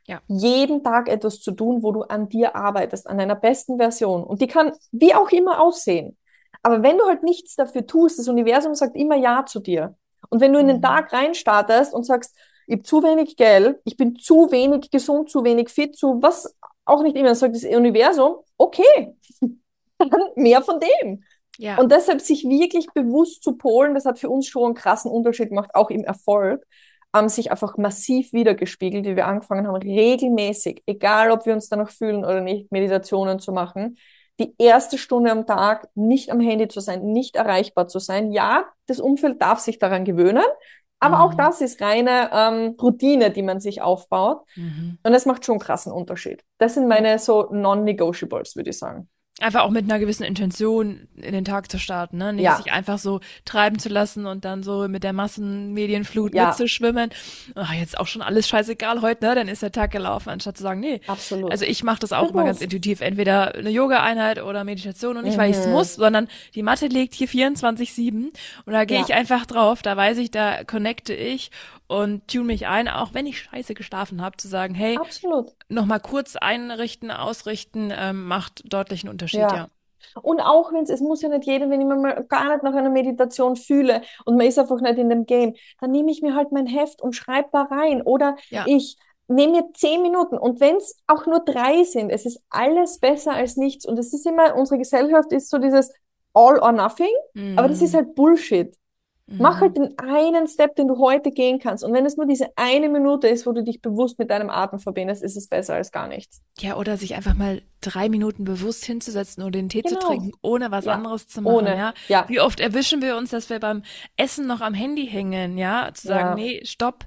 Ja. jeden Tag etwas zu tun, wo du an dir arbeitest, an deiner besten Version. Und die kann wie auch immer aussehen. Aber wenn du halt nichts dafür tust, das Universum sagt immer Ja zu dir. Und wenn du in den Mhm. Tag reinstartest und sagst, ich habe zu wenig Geld, ich bin zu wenig gesund, zu wenig fit, zu was auch nicht immer, sagt das Universum, okay, dann mehr von dem. Ja. Und deshalb sich wirklich bewusst zu polen, das hat für uns schon einen krassen Unterschied gemacht, auch im Erfolg, sich einfach massiv wiedergespiegelt, wie wir angefangen haben, regelmäßig, egal ob wir uns danach fühlen oder nicht, Meditationen zu machen, die erste Stunde am Tag nicht am Handy zu sein, nicht erreichbar zu sein. Ja, das Umfeld darf sich daran gewöhnen, aber auch Mhm. das ist reine Routine, die man sich aufbaut. Mhm. Und das macht schon einen krassen Unterschied. Das sind Ja. meine so Non-Negotiables, würde ich sagen. Einfach auch mit einer gewissen Intention in den Tag zu starten, ne? Nicht sich Ja, einfach so treiben zu lassen und dann so mit der Massenmedienflut ja, mitzuschwimmen. Ach, jetzt auch schon alles scheißegal heute, ne? Dann ist der Tag gelaufen, anstatt zu sagen, nee. Also absolut. ich mache das auch immer ganz Bewusst. intuitiv. Entweder eine Yoga-Einheit oder Meditation und nicht, weil ich es Mhm. muss, sondern die Matte liegt hier 24/7 und da gehe ich Ja, einfach drauf. Da weiß ich, da connecte ich und tune mich ein, auch wenn ich scheiße geschlafen habe, zu sagen, hey, absolut. nochmal kurz einrichten, ausrichten, macht deutlichen Unterschied, Ja. ja. Und auch wenn es muss ja nicht jeder, wenn ich mir mal gar nicht nach einer Meditation fühle und man ist einfach nicht in dem Game, dann nehme ich mir halt mein Heft und schreibe da rein. Oder Ja. ich nehme mir 10 Minuten. Und wenn es auch nur 3 sind, es ist alles besser als nichts. Und es ist immer, unsere Gesellschaft ist so dieses All or Nothing, aber das ist Mhm. halt Bullshit. Mach Mhm. halt den einen Step, den du heute gehen kannst. Und wenn es nur diese eine Minute ist, wo du dich bewusst mit deinem Atem verbindest, ist es besser als gar nichts. Ja, oder sich einfach mal 3 Minuten bewusst hinzusetzen oder den Tee zu Genau. trinken, ohne was Ja. anderes zu machen, Ohne. ja. Ja. Wie oft erwischen wir uns, dass wir beim Essen noch am Handy hängen, ja, zu sagen, Ja. nee, stopp,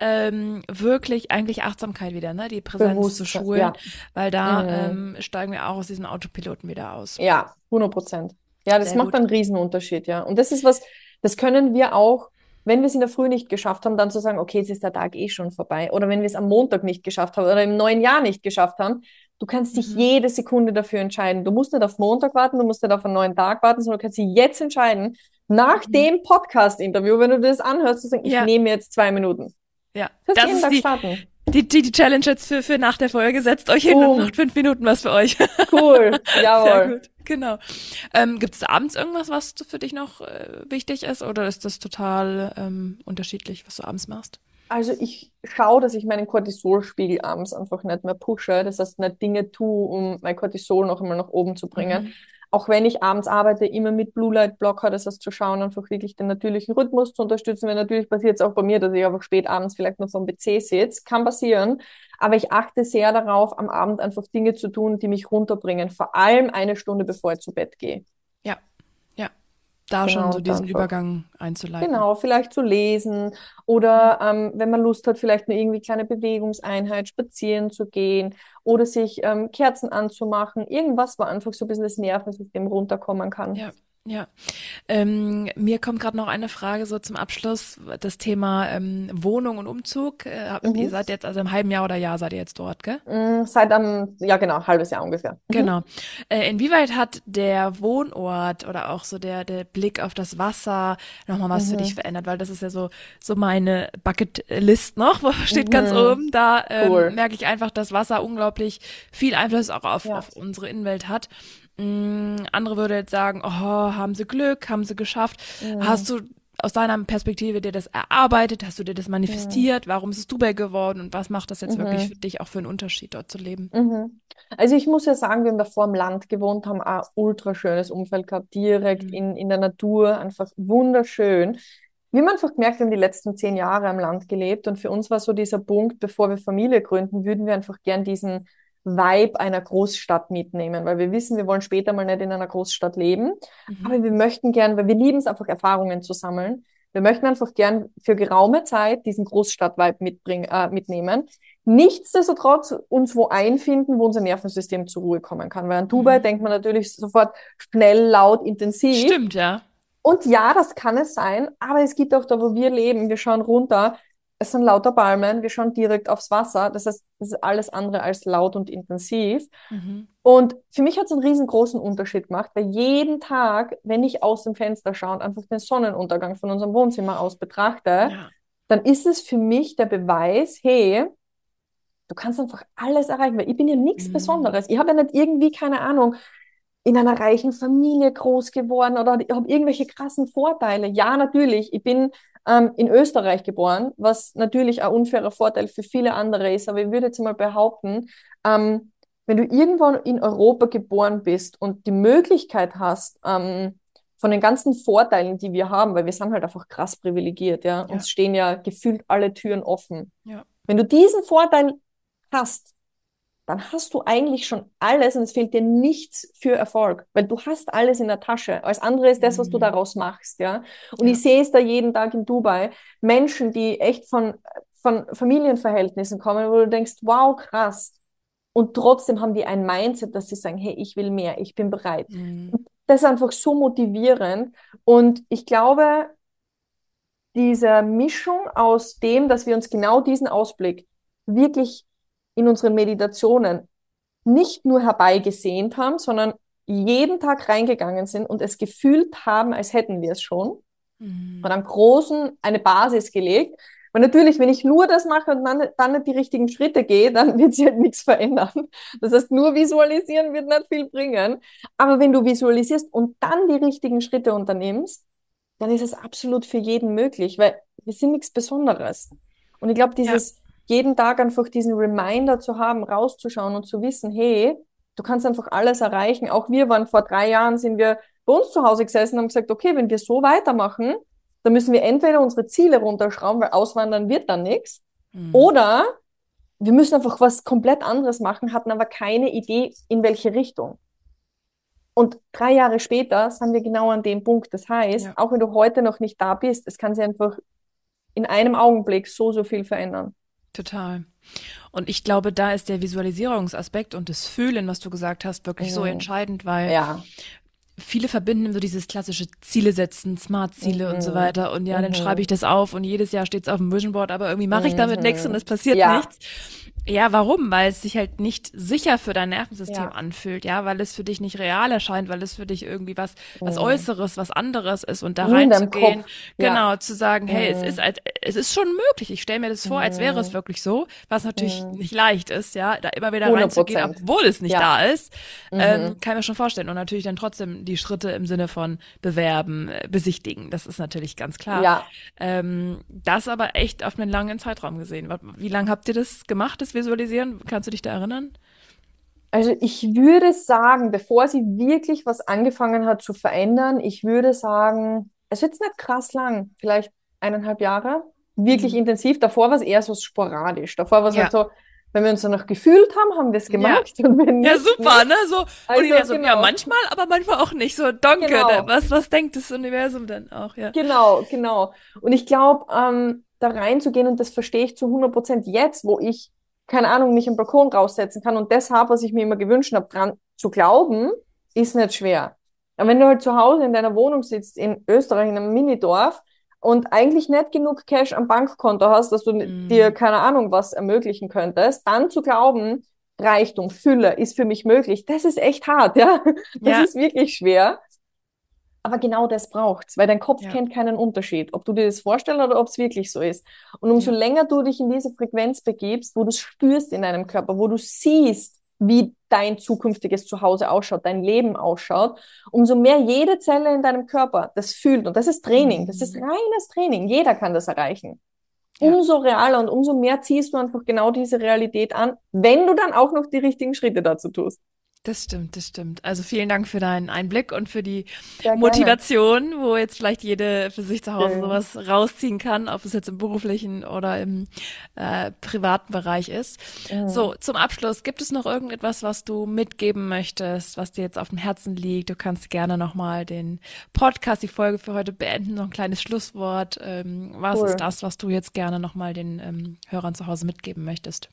wirklich eigentlich Achtsamkeit wieder, ne, die Präsenz zu Bewusstsein. schulen, Ja. weil da Mhm. steigen wir auch aus diesem Autopiloten wieder aus. Ja, 100%. Ja, das Sehr macht gut. einen Riesenunterschied, ja. Und das ist was, das können wir auch, wenn wir es in der Früh nicht geschafft haben, dann zu sagen, okay, jetzt ist der Tag eh schon vorbei. Oder wenn wir es am Montag nicht geschafft haben oder im neuen Jahr nicht geschafft haben, du kannst dich Mhm. jede Sekunde dafür entscheiden. Du musst nicht auf Montag warten, du musst nicht auf einen neuen Tag warten, sondern du kannst dich jetzt entscheiden, nach Mhm. dem Podcast-Interview, wenn du das anhörst, zu sagen, ich Ja, nehme jetzt 2 Minuten. ja. Du kannst Das jeden ist Tag die, starten. die Challenge jetzt für nach der Folge. Setzt euch hin und macht Boom. 5 Minuten was für euch. Cool. Sehr Jawohl. gut, genau. Gibt es abends irgendwas, was für dich noch wichtig ist, oder ist das total unterschiedlich, was du abends machst? Also ich schaue, dass ich meinen Cortisolspiegel abends einfach nicht mehr pushe. Das heißt, nicht Dinge tue, um mein Cortisol noch einmal nach oben zu bringen. Mhm. Auch wenn ich abends arbeite, immer mit Blue Light Blocker, das heißt zu schauen, einfach wirklich den natürlichen Rhythmus zu unterstützen. Weil natürlich passiert es auch bei mir, dass ich einfach spät abends vielleicht noch so am PC sitze. Kann passieren. Aber ich achte sehr darauf, am Abend einfach Dinge zu tun, die mich runterbringen. Vor allem eine Stunde, bevor ich zu Bett gehe. Ja, ja, da schon Genau, so und da diesen einfach. Übergang einzuleiten. Genau, vielleicht zu lesen Ja, oder wenn man Lust hat, vielleicht eine irgendwie kleine Bewegungseinheit, spazieren zu gehen oder sich Kerzen anzumachen. Irgendwas, wo einfach so ein bisschen das Nervensystem runterkommen kann. ja, ja. Mir kommt gerade noch eine Frage so zum Abschluss, das Thema Wohnung und Umzug. Ihr Mhm. seid jetzt, also im halben Jahr oder Jahr seid ihr jetzt dort, gell? Seit ja genau, halbes Jahr ungefähr. Mhm. Genau. Inwieweit hat der Wohnort oder auch so der Blick auf das Wasser nochmal was für dich Mhm. verändert? Weil das ist ja so meine Bucketlist noch, wo steht ganz Mhm. oben. Da Cool. merke ich einfach, dass Wasser unglaublich viel Einfluss auch Ja. auf unsere Innenwelt hat. Andere würde jetzt sagen, oh, haben sie Glück, haben sie geschafft. Hast Mhm. du aus deiner Perspektive dir das erarbeitet? Hast du dir das Mhm. manifestiert? Warum ist es Dubai geworden? Und was macht das jetzt wirklich für Mhm. dich auch für einen Unterschied, dort zu leben? Mhm. Also ich muss ja sagen, wir haben davor im Land gewohnt, haben ein ultra schönes Umfeld gehabt, direkt Mhm. in der Natur, einfach wunderschön. Wir haben einfach gemerkt, wir haben die letzten 10 Jahre im Land gelebt und für uns war so dieser Punkt, bevor wir Familie gründen, würden wir einfach gern diesen Vibe einer Großstadt mitnehmen, weil wir wissen, wir wollen später mal nicht in einer Großstadt leben, Mhm. aber wir möchten gern, weil wir lieben es einfach, Erfahrungen zu sammeln. Wir möchten einfach gern für geraume Zeit diesen Großstadt-Vibe mitnehmen. Nichtsdestotrotz uns wo einfinden, wo unser Nervensystem zur Ruhe kommen kann. Weil an Dubai Mhm. denkt man natürlich sofort schnell, laut, intensiv. Stimmt, ja. Und ja, das kann es sein, aber es gibt auch da, wo wir leben, wir schauen runter, es sind lauter Palmen, wir schauen direkt aufs Wasser. Das heißt, das ist alles andere als laut und intensiv. Mhm. Und für mich hat es einen riesengroßen Unterschied gemacht, weil jeden Tag, wenn ich aus dem Fenster schaue und einfach den Sonnenuntergang von unserem Wohnzimmer aus betrachte, Ja. dann ist es für mich der Beweis, hey, Du kannst einfach alles erreichen, weil ich bin ja nichts Mhm. Besonderes. Ich habe ja nicht irgendwie, keine Ahnung, in einer reichen Familie groß geworden oder ich habe irgendwelche krassen Vorteile. Ja, natürlich, ich bin in Österreich geboren, was natürlich ein unfairer Vorteil für viele andere ist, aber ich würde jetzt mal behaupten, wenn du irgendwo in Europa geboren bist und die Möglichkeit hast, von den ganzen Vorteilen, die wir haben, weil wir sind halt einfach krass privilegiert, ja, Ja, uns stehen ja gefühlt alle Türen offen. ja. Wenn du diesen Vorteil hast, dann hast du eigentlich schon alles und es fehlt dir nichts für Erfolg, weil du hast alles in der Tasche. Alles andere ist das, was du Mhm. daraus machst, ja. Und Ja, ich sehe es da jeden Tag in Dubai, Menschen, die echt von Familienverhältnissen kommen, wo du denkst, wow, krass. Und trotzdem haben die ein Mindset, dass sie sagen, hey, ich will mehr, ich bin bereit. mhm. Und das ist einfach so motivierend. Und ich glaube, diese Mischung aus dem, dass wir uns genau diesen Ausblick wirklich in unseren Meditationen nicht nur herbeigesehnt haben, sondern jeden Tag reingegangen sind und es gefühlt haben, als hätten wir es schon. Und Mhm. am Großen eine Basis gelegt. Und natürlich, wenn ich nur das mache und dann nicht die richtigen Schritte gehe, dann wird sich halt nichts verändern. Das heißt, nur visualisieren wird nicht viel bringen. Aber wenn du visualisierst und dann die richtigen Schritte unternimmst, dann ist es absolut für jeden möglich, weil wir sind nichts Besonderes. Und ich glaube, Ja, dieses jeden Tag einfach diesen Reminder zu haben, rauszuschauen und zu wissen, hey, du kannst einfach alles erreichen. Auch wir waren vor 3 Jahren, sind wir bei uns zu Hause gesessen und haben gesagt, okay, wenn wir so weitermachen, dann müssen wir entweder unsere Ziele runterschrauben, weil auswandern wird dann nichts, mhm. oder wir müssen einfach was komplett anderes machen, hatten aber keine Idee, in welche Richtung. Und 3 Jahre später sind wir genau an dem Punkt. Das heißt, Ja, auch wenn du heute noch nicht da bist, es kann sich einfach in einem Augenblick so, so viel verändern. total. Und ich glaube, da ist der Visualisierungsaspekt und das Fühlen, was du gesagt hast, wirklich so Mhm. entscheidend, weil Ja. viele verbinden so dieses klassische Ziele setzen, Smart-Ziele und so Mhm. weiter. Und ja, dann schreibe ich Mhm. das auf und jedes Jahr steht es auf dem Vision Board, aber irgendwie mache ich damit nichts und es Mhm. passiert Ja. nichts. Ja, warum? Weil es sich halt nicht sicher für dein Nervensystem Ja. anfühlt, ja, weil es für dich nicht real erscheint, weil es für dich irgendwie was Mhm. Äußeres, was anderes ist und da Nur in deinem reinzugehen, Kopf. Ja. genau, zu sagen, hey, Mhm. es ist schon möglich. Ich stelle mir das vor, als wäre es Mhm. wirklich so, was natürlich Mhm. nicht leicht ist, ja, da immer wieder reinzugehen, 100%. obwohl es nicht Ja. da ist. Mhm. Kann ich mir schon vorstellen. Und natürlich dann trotzdem die Schritte im Sinne von bewerben, besichtigen. Das ist natürlich ganz klar. Ja. Das aber echt auf einen langen Zeitraum gesehen. Wie lange habt ihr das gemacht, das Visualisieren? Kannst du dich da erinnern? Also ich würde sagen, bevor sie wirklich was angefangen hat zu verändern, ich würde sagen, es wird jetzt nicht krass lang, vielleicht 1,5 Jahre, wirklich Mhm. intensiv. Davor war es eher so sporadisch. Davor war es halt Ja, so, wenn wir uns danach gefühlt haben, haben wir es ja. gemacht und wenn Ja, nicht, super, nicht. ne? So Also Universum. Ja, genau, manchmal, aber manchmal auch nicht. So, danke. genau, Was denkt das Universum denn auch, ja? genau. Und ich glaube, da reinzugehen, und das verstehe ich zu 100% jetzt, wo ich, keine Ahnung, mich im Balkon raussetzen kann und das habe, was ich mir immer gewünscht habe, dran zu glauben, ist nicht schwer. Aber wenn du halt zu Hause in deiner Wohnung sitzt, in Österreich, in einem Minidorf, und eigentlich nicht genug Cash am Bankkonto hast, dass du dir, Mhm. keine Ahnung, was ermöglichen könntest, dann zu glauben, Reichtum, Fülle ist für mich möglich, das ist echt hart, ja. Das Ja, ist wirklich schwer. Aber genau das braucht's, weil dein Kopf ja, kennt keinen Unterschied, ob du dir das vorstellst oder ob es wirklich so ist. Und umso ja. länger du dich in diese Frequenz begibst, wo du es spürst in deinem Körper, wo du siehst, wie dein zukünftiges Zuhause ausschaut, dein Leben ausschaut, umso mehr jede Zelle in deinem Körper das fühlt. Und das ist Training, das ist Mhm. reines Training. Jeder kann das erreichen. Ja. Umso realer und umso mehr ziehst du einfach genau diese Realität an, wenn du dann auch noch die richtigen Schritte dazu tust. Das stimmt, das stimmt. Also vielen Dank für deinen Einblick und für die Sehr gerne. Motivation, wo jetzt vielleicht jede für sich zu Hause Schön. sowas rausziehen kann, ob es jetzt im beruflichen oder im privaten Bereich ist. Mhm. So, zum Abschluss, gibt es noch irgendetwas, was du mitgeben möchtest, was dir jetzt auf dem Herzen liegt? Du kannst gerne nochmal den Podcast, die Folge für heute beenden, noch ein kleines Schlusswort. Was ist Cool. das, was du jetzt gerne nochmal den Hörern zu Hause mitgeben möchtest?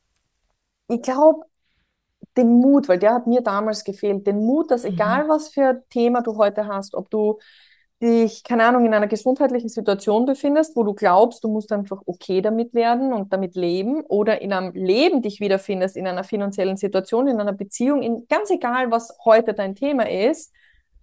Ich glaube, den Mut, weil der hat mir damals gefehlt, den Mut, dass Mhm. egal was für ein Thema du heute hast, ob du dich, keine Ahnung, in einer gesundheitlichen Situation befindest, wo du glaubst, du musst einfach okay damit werden und damit leben, oder in einem Leben dich wiederfindest, in einer finanziellen Situation, in einer Beziehung, ganz egal, was heute dein Thema ist,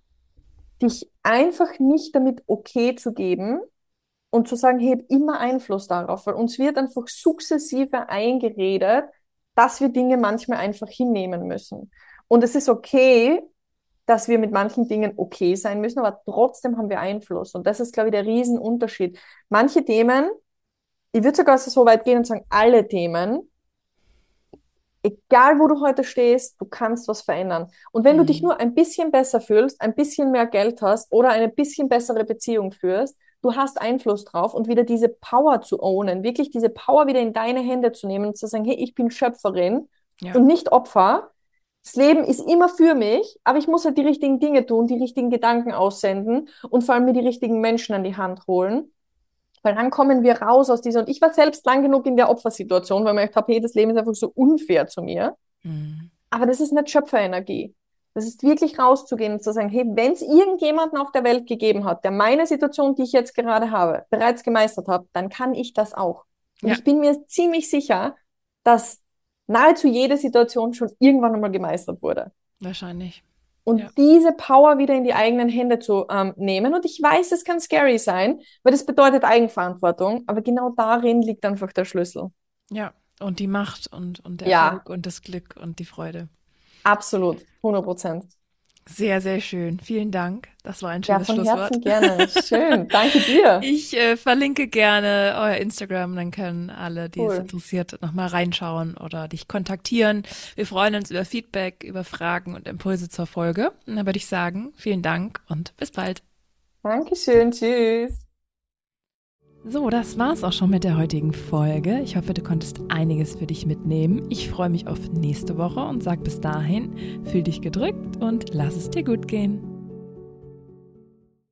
dich einfach nicht damit okay zu geben und zu sagen, hey, ich hab immer Einfluss darauf, weil uns wird einfach sukzessive eingeredet, dass wir Dinge manchmal einfach hinnehmen müssen. Und es ist okay, dass wir mit manchen Dingen okay sein müssen, aber trotzdem haben wir Einfluss. Und das ist, glaube ich, der Riesenunterschied. Manche Themen, ich würde sogar so weit gehen und sagen, alle Themen, egal wo du heute stehst, du kannst was verändern. Und wenn du dich nur ein bisschen besser fühlst, ein bisschen mehr Geld hast oder eine bisschen bessere Beziehung führst, du hast Einfluss drauf und wieder diese Power zu ownen, wirklich diese Power wieder in deine Hände zu nehmen und zu sagen, hey, ich bin Schöpferin und nicht Opfer. Das Leben ist immer für mich, aber ich muss halt die richtigen Dinge tun, die richtigen Gedanken aussenden und vor allem mir die richtigen Menschen an die Hand holen. Weil dann kommen wir raus aus dieser, und ich war selbst lang genug in der Opfersituation, weil ich gedacht habe, hey, das Leben ist einfach so unfair zu mir. Aber das ist nicht Schöpferenergie. Das ist wirklich rauszugehen und zu sagen, hey, wenn es irgendjemanden auf der Welt gegeben hat, der meine Situation, die ich jetzt gerade habe, bereits gemeistert hat, dann kann ich das auch. Und ich bin mir ziemlich sicher, dass nahezu jede Situation schon irgendwann einmal gemeistert wurde. Wahrscheinlich. Und diese Power wieder in die eigenen Hände zu nehmen. Und ich weiß, es kann scary sein, weil das bedeutet Eigenverantwortung. Aber genau darin liegt einfach der Schlüssel. Ja, und die Macht und der Erfolg und das Glück und die Freude. Absolut, 100%. Sehr, sehr schön. Vielen Dank. Das war ein schönes Schlusswort. Ja, von Herzen gerne. Schön. Danke dir. Ich verlinke gerne euer Instagram, dann können alle, die es interessiert, nochmal reinschauen oder dich kontaktieren. Wir freuen uns über Feedback, über Fragen und Impulse zur Folge. Und dann würde ich sagen, vielen Dank und bis bald. Dankeschön. Tschüss. So, das war's auch schon mit der heutigen Folge. Ich hoffe, du konntest einiges für dich mitnehmen. Ich freue mich auf nächste Woche und sag bis dahin, fühl dich gedrückt und lass es dir gut gehen.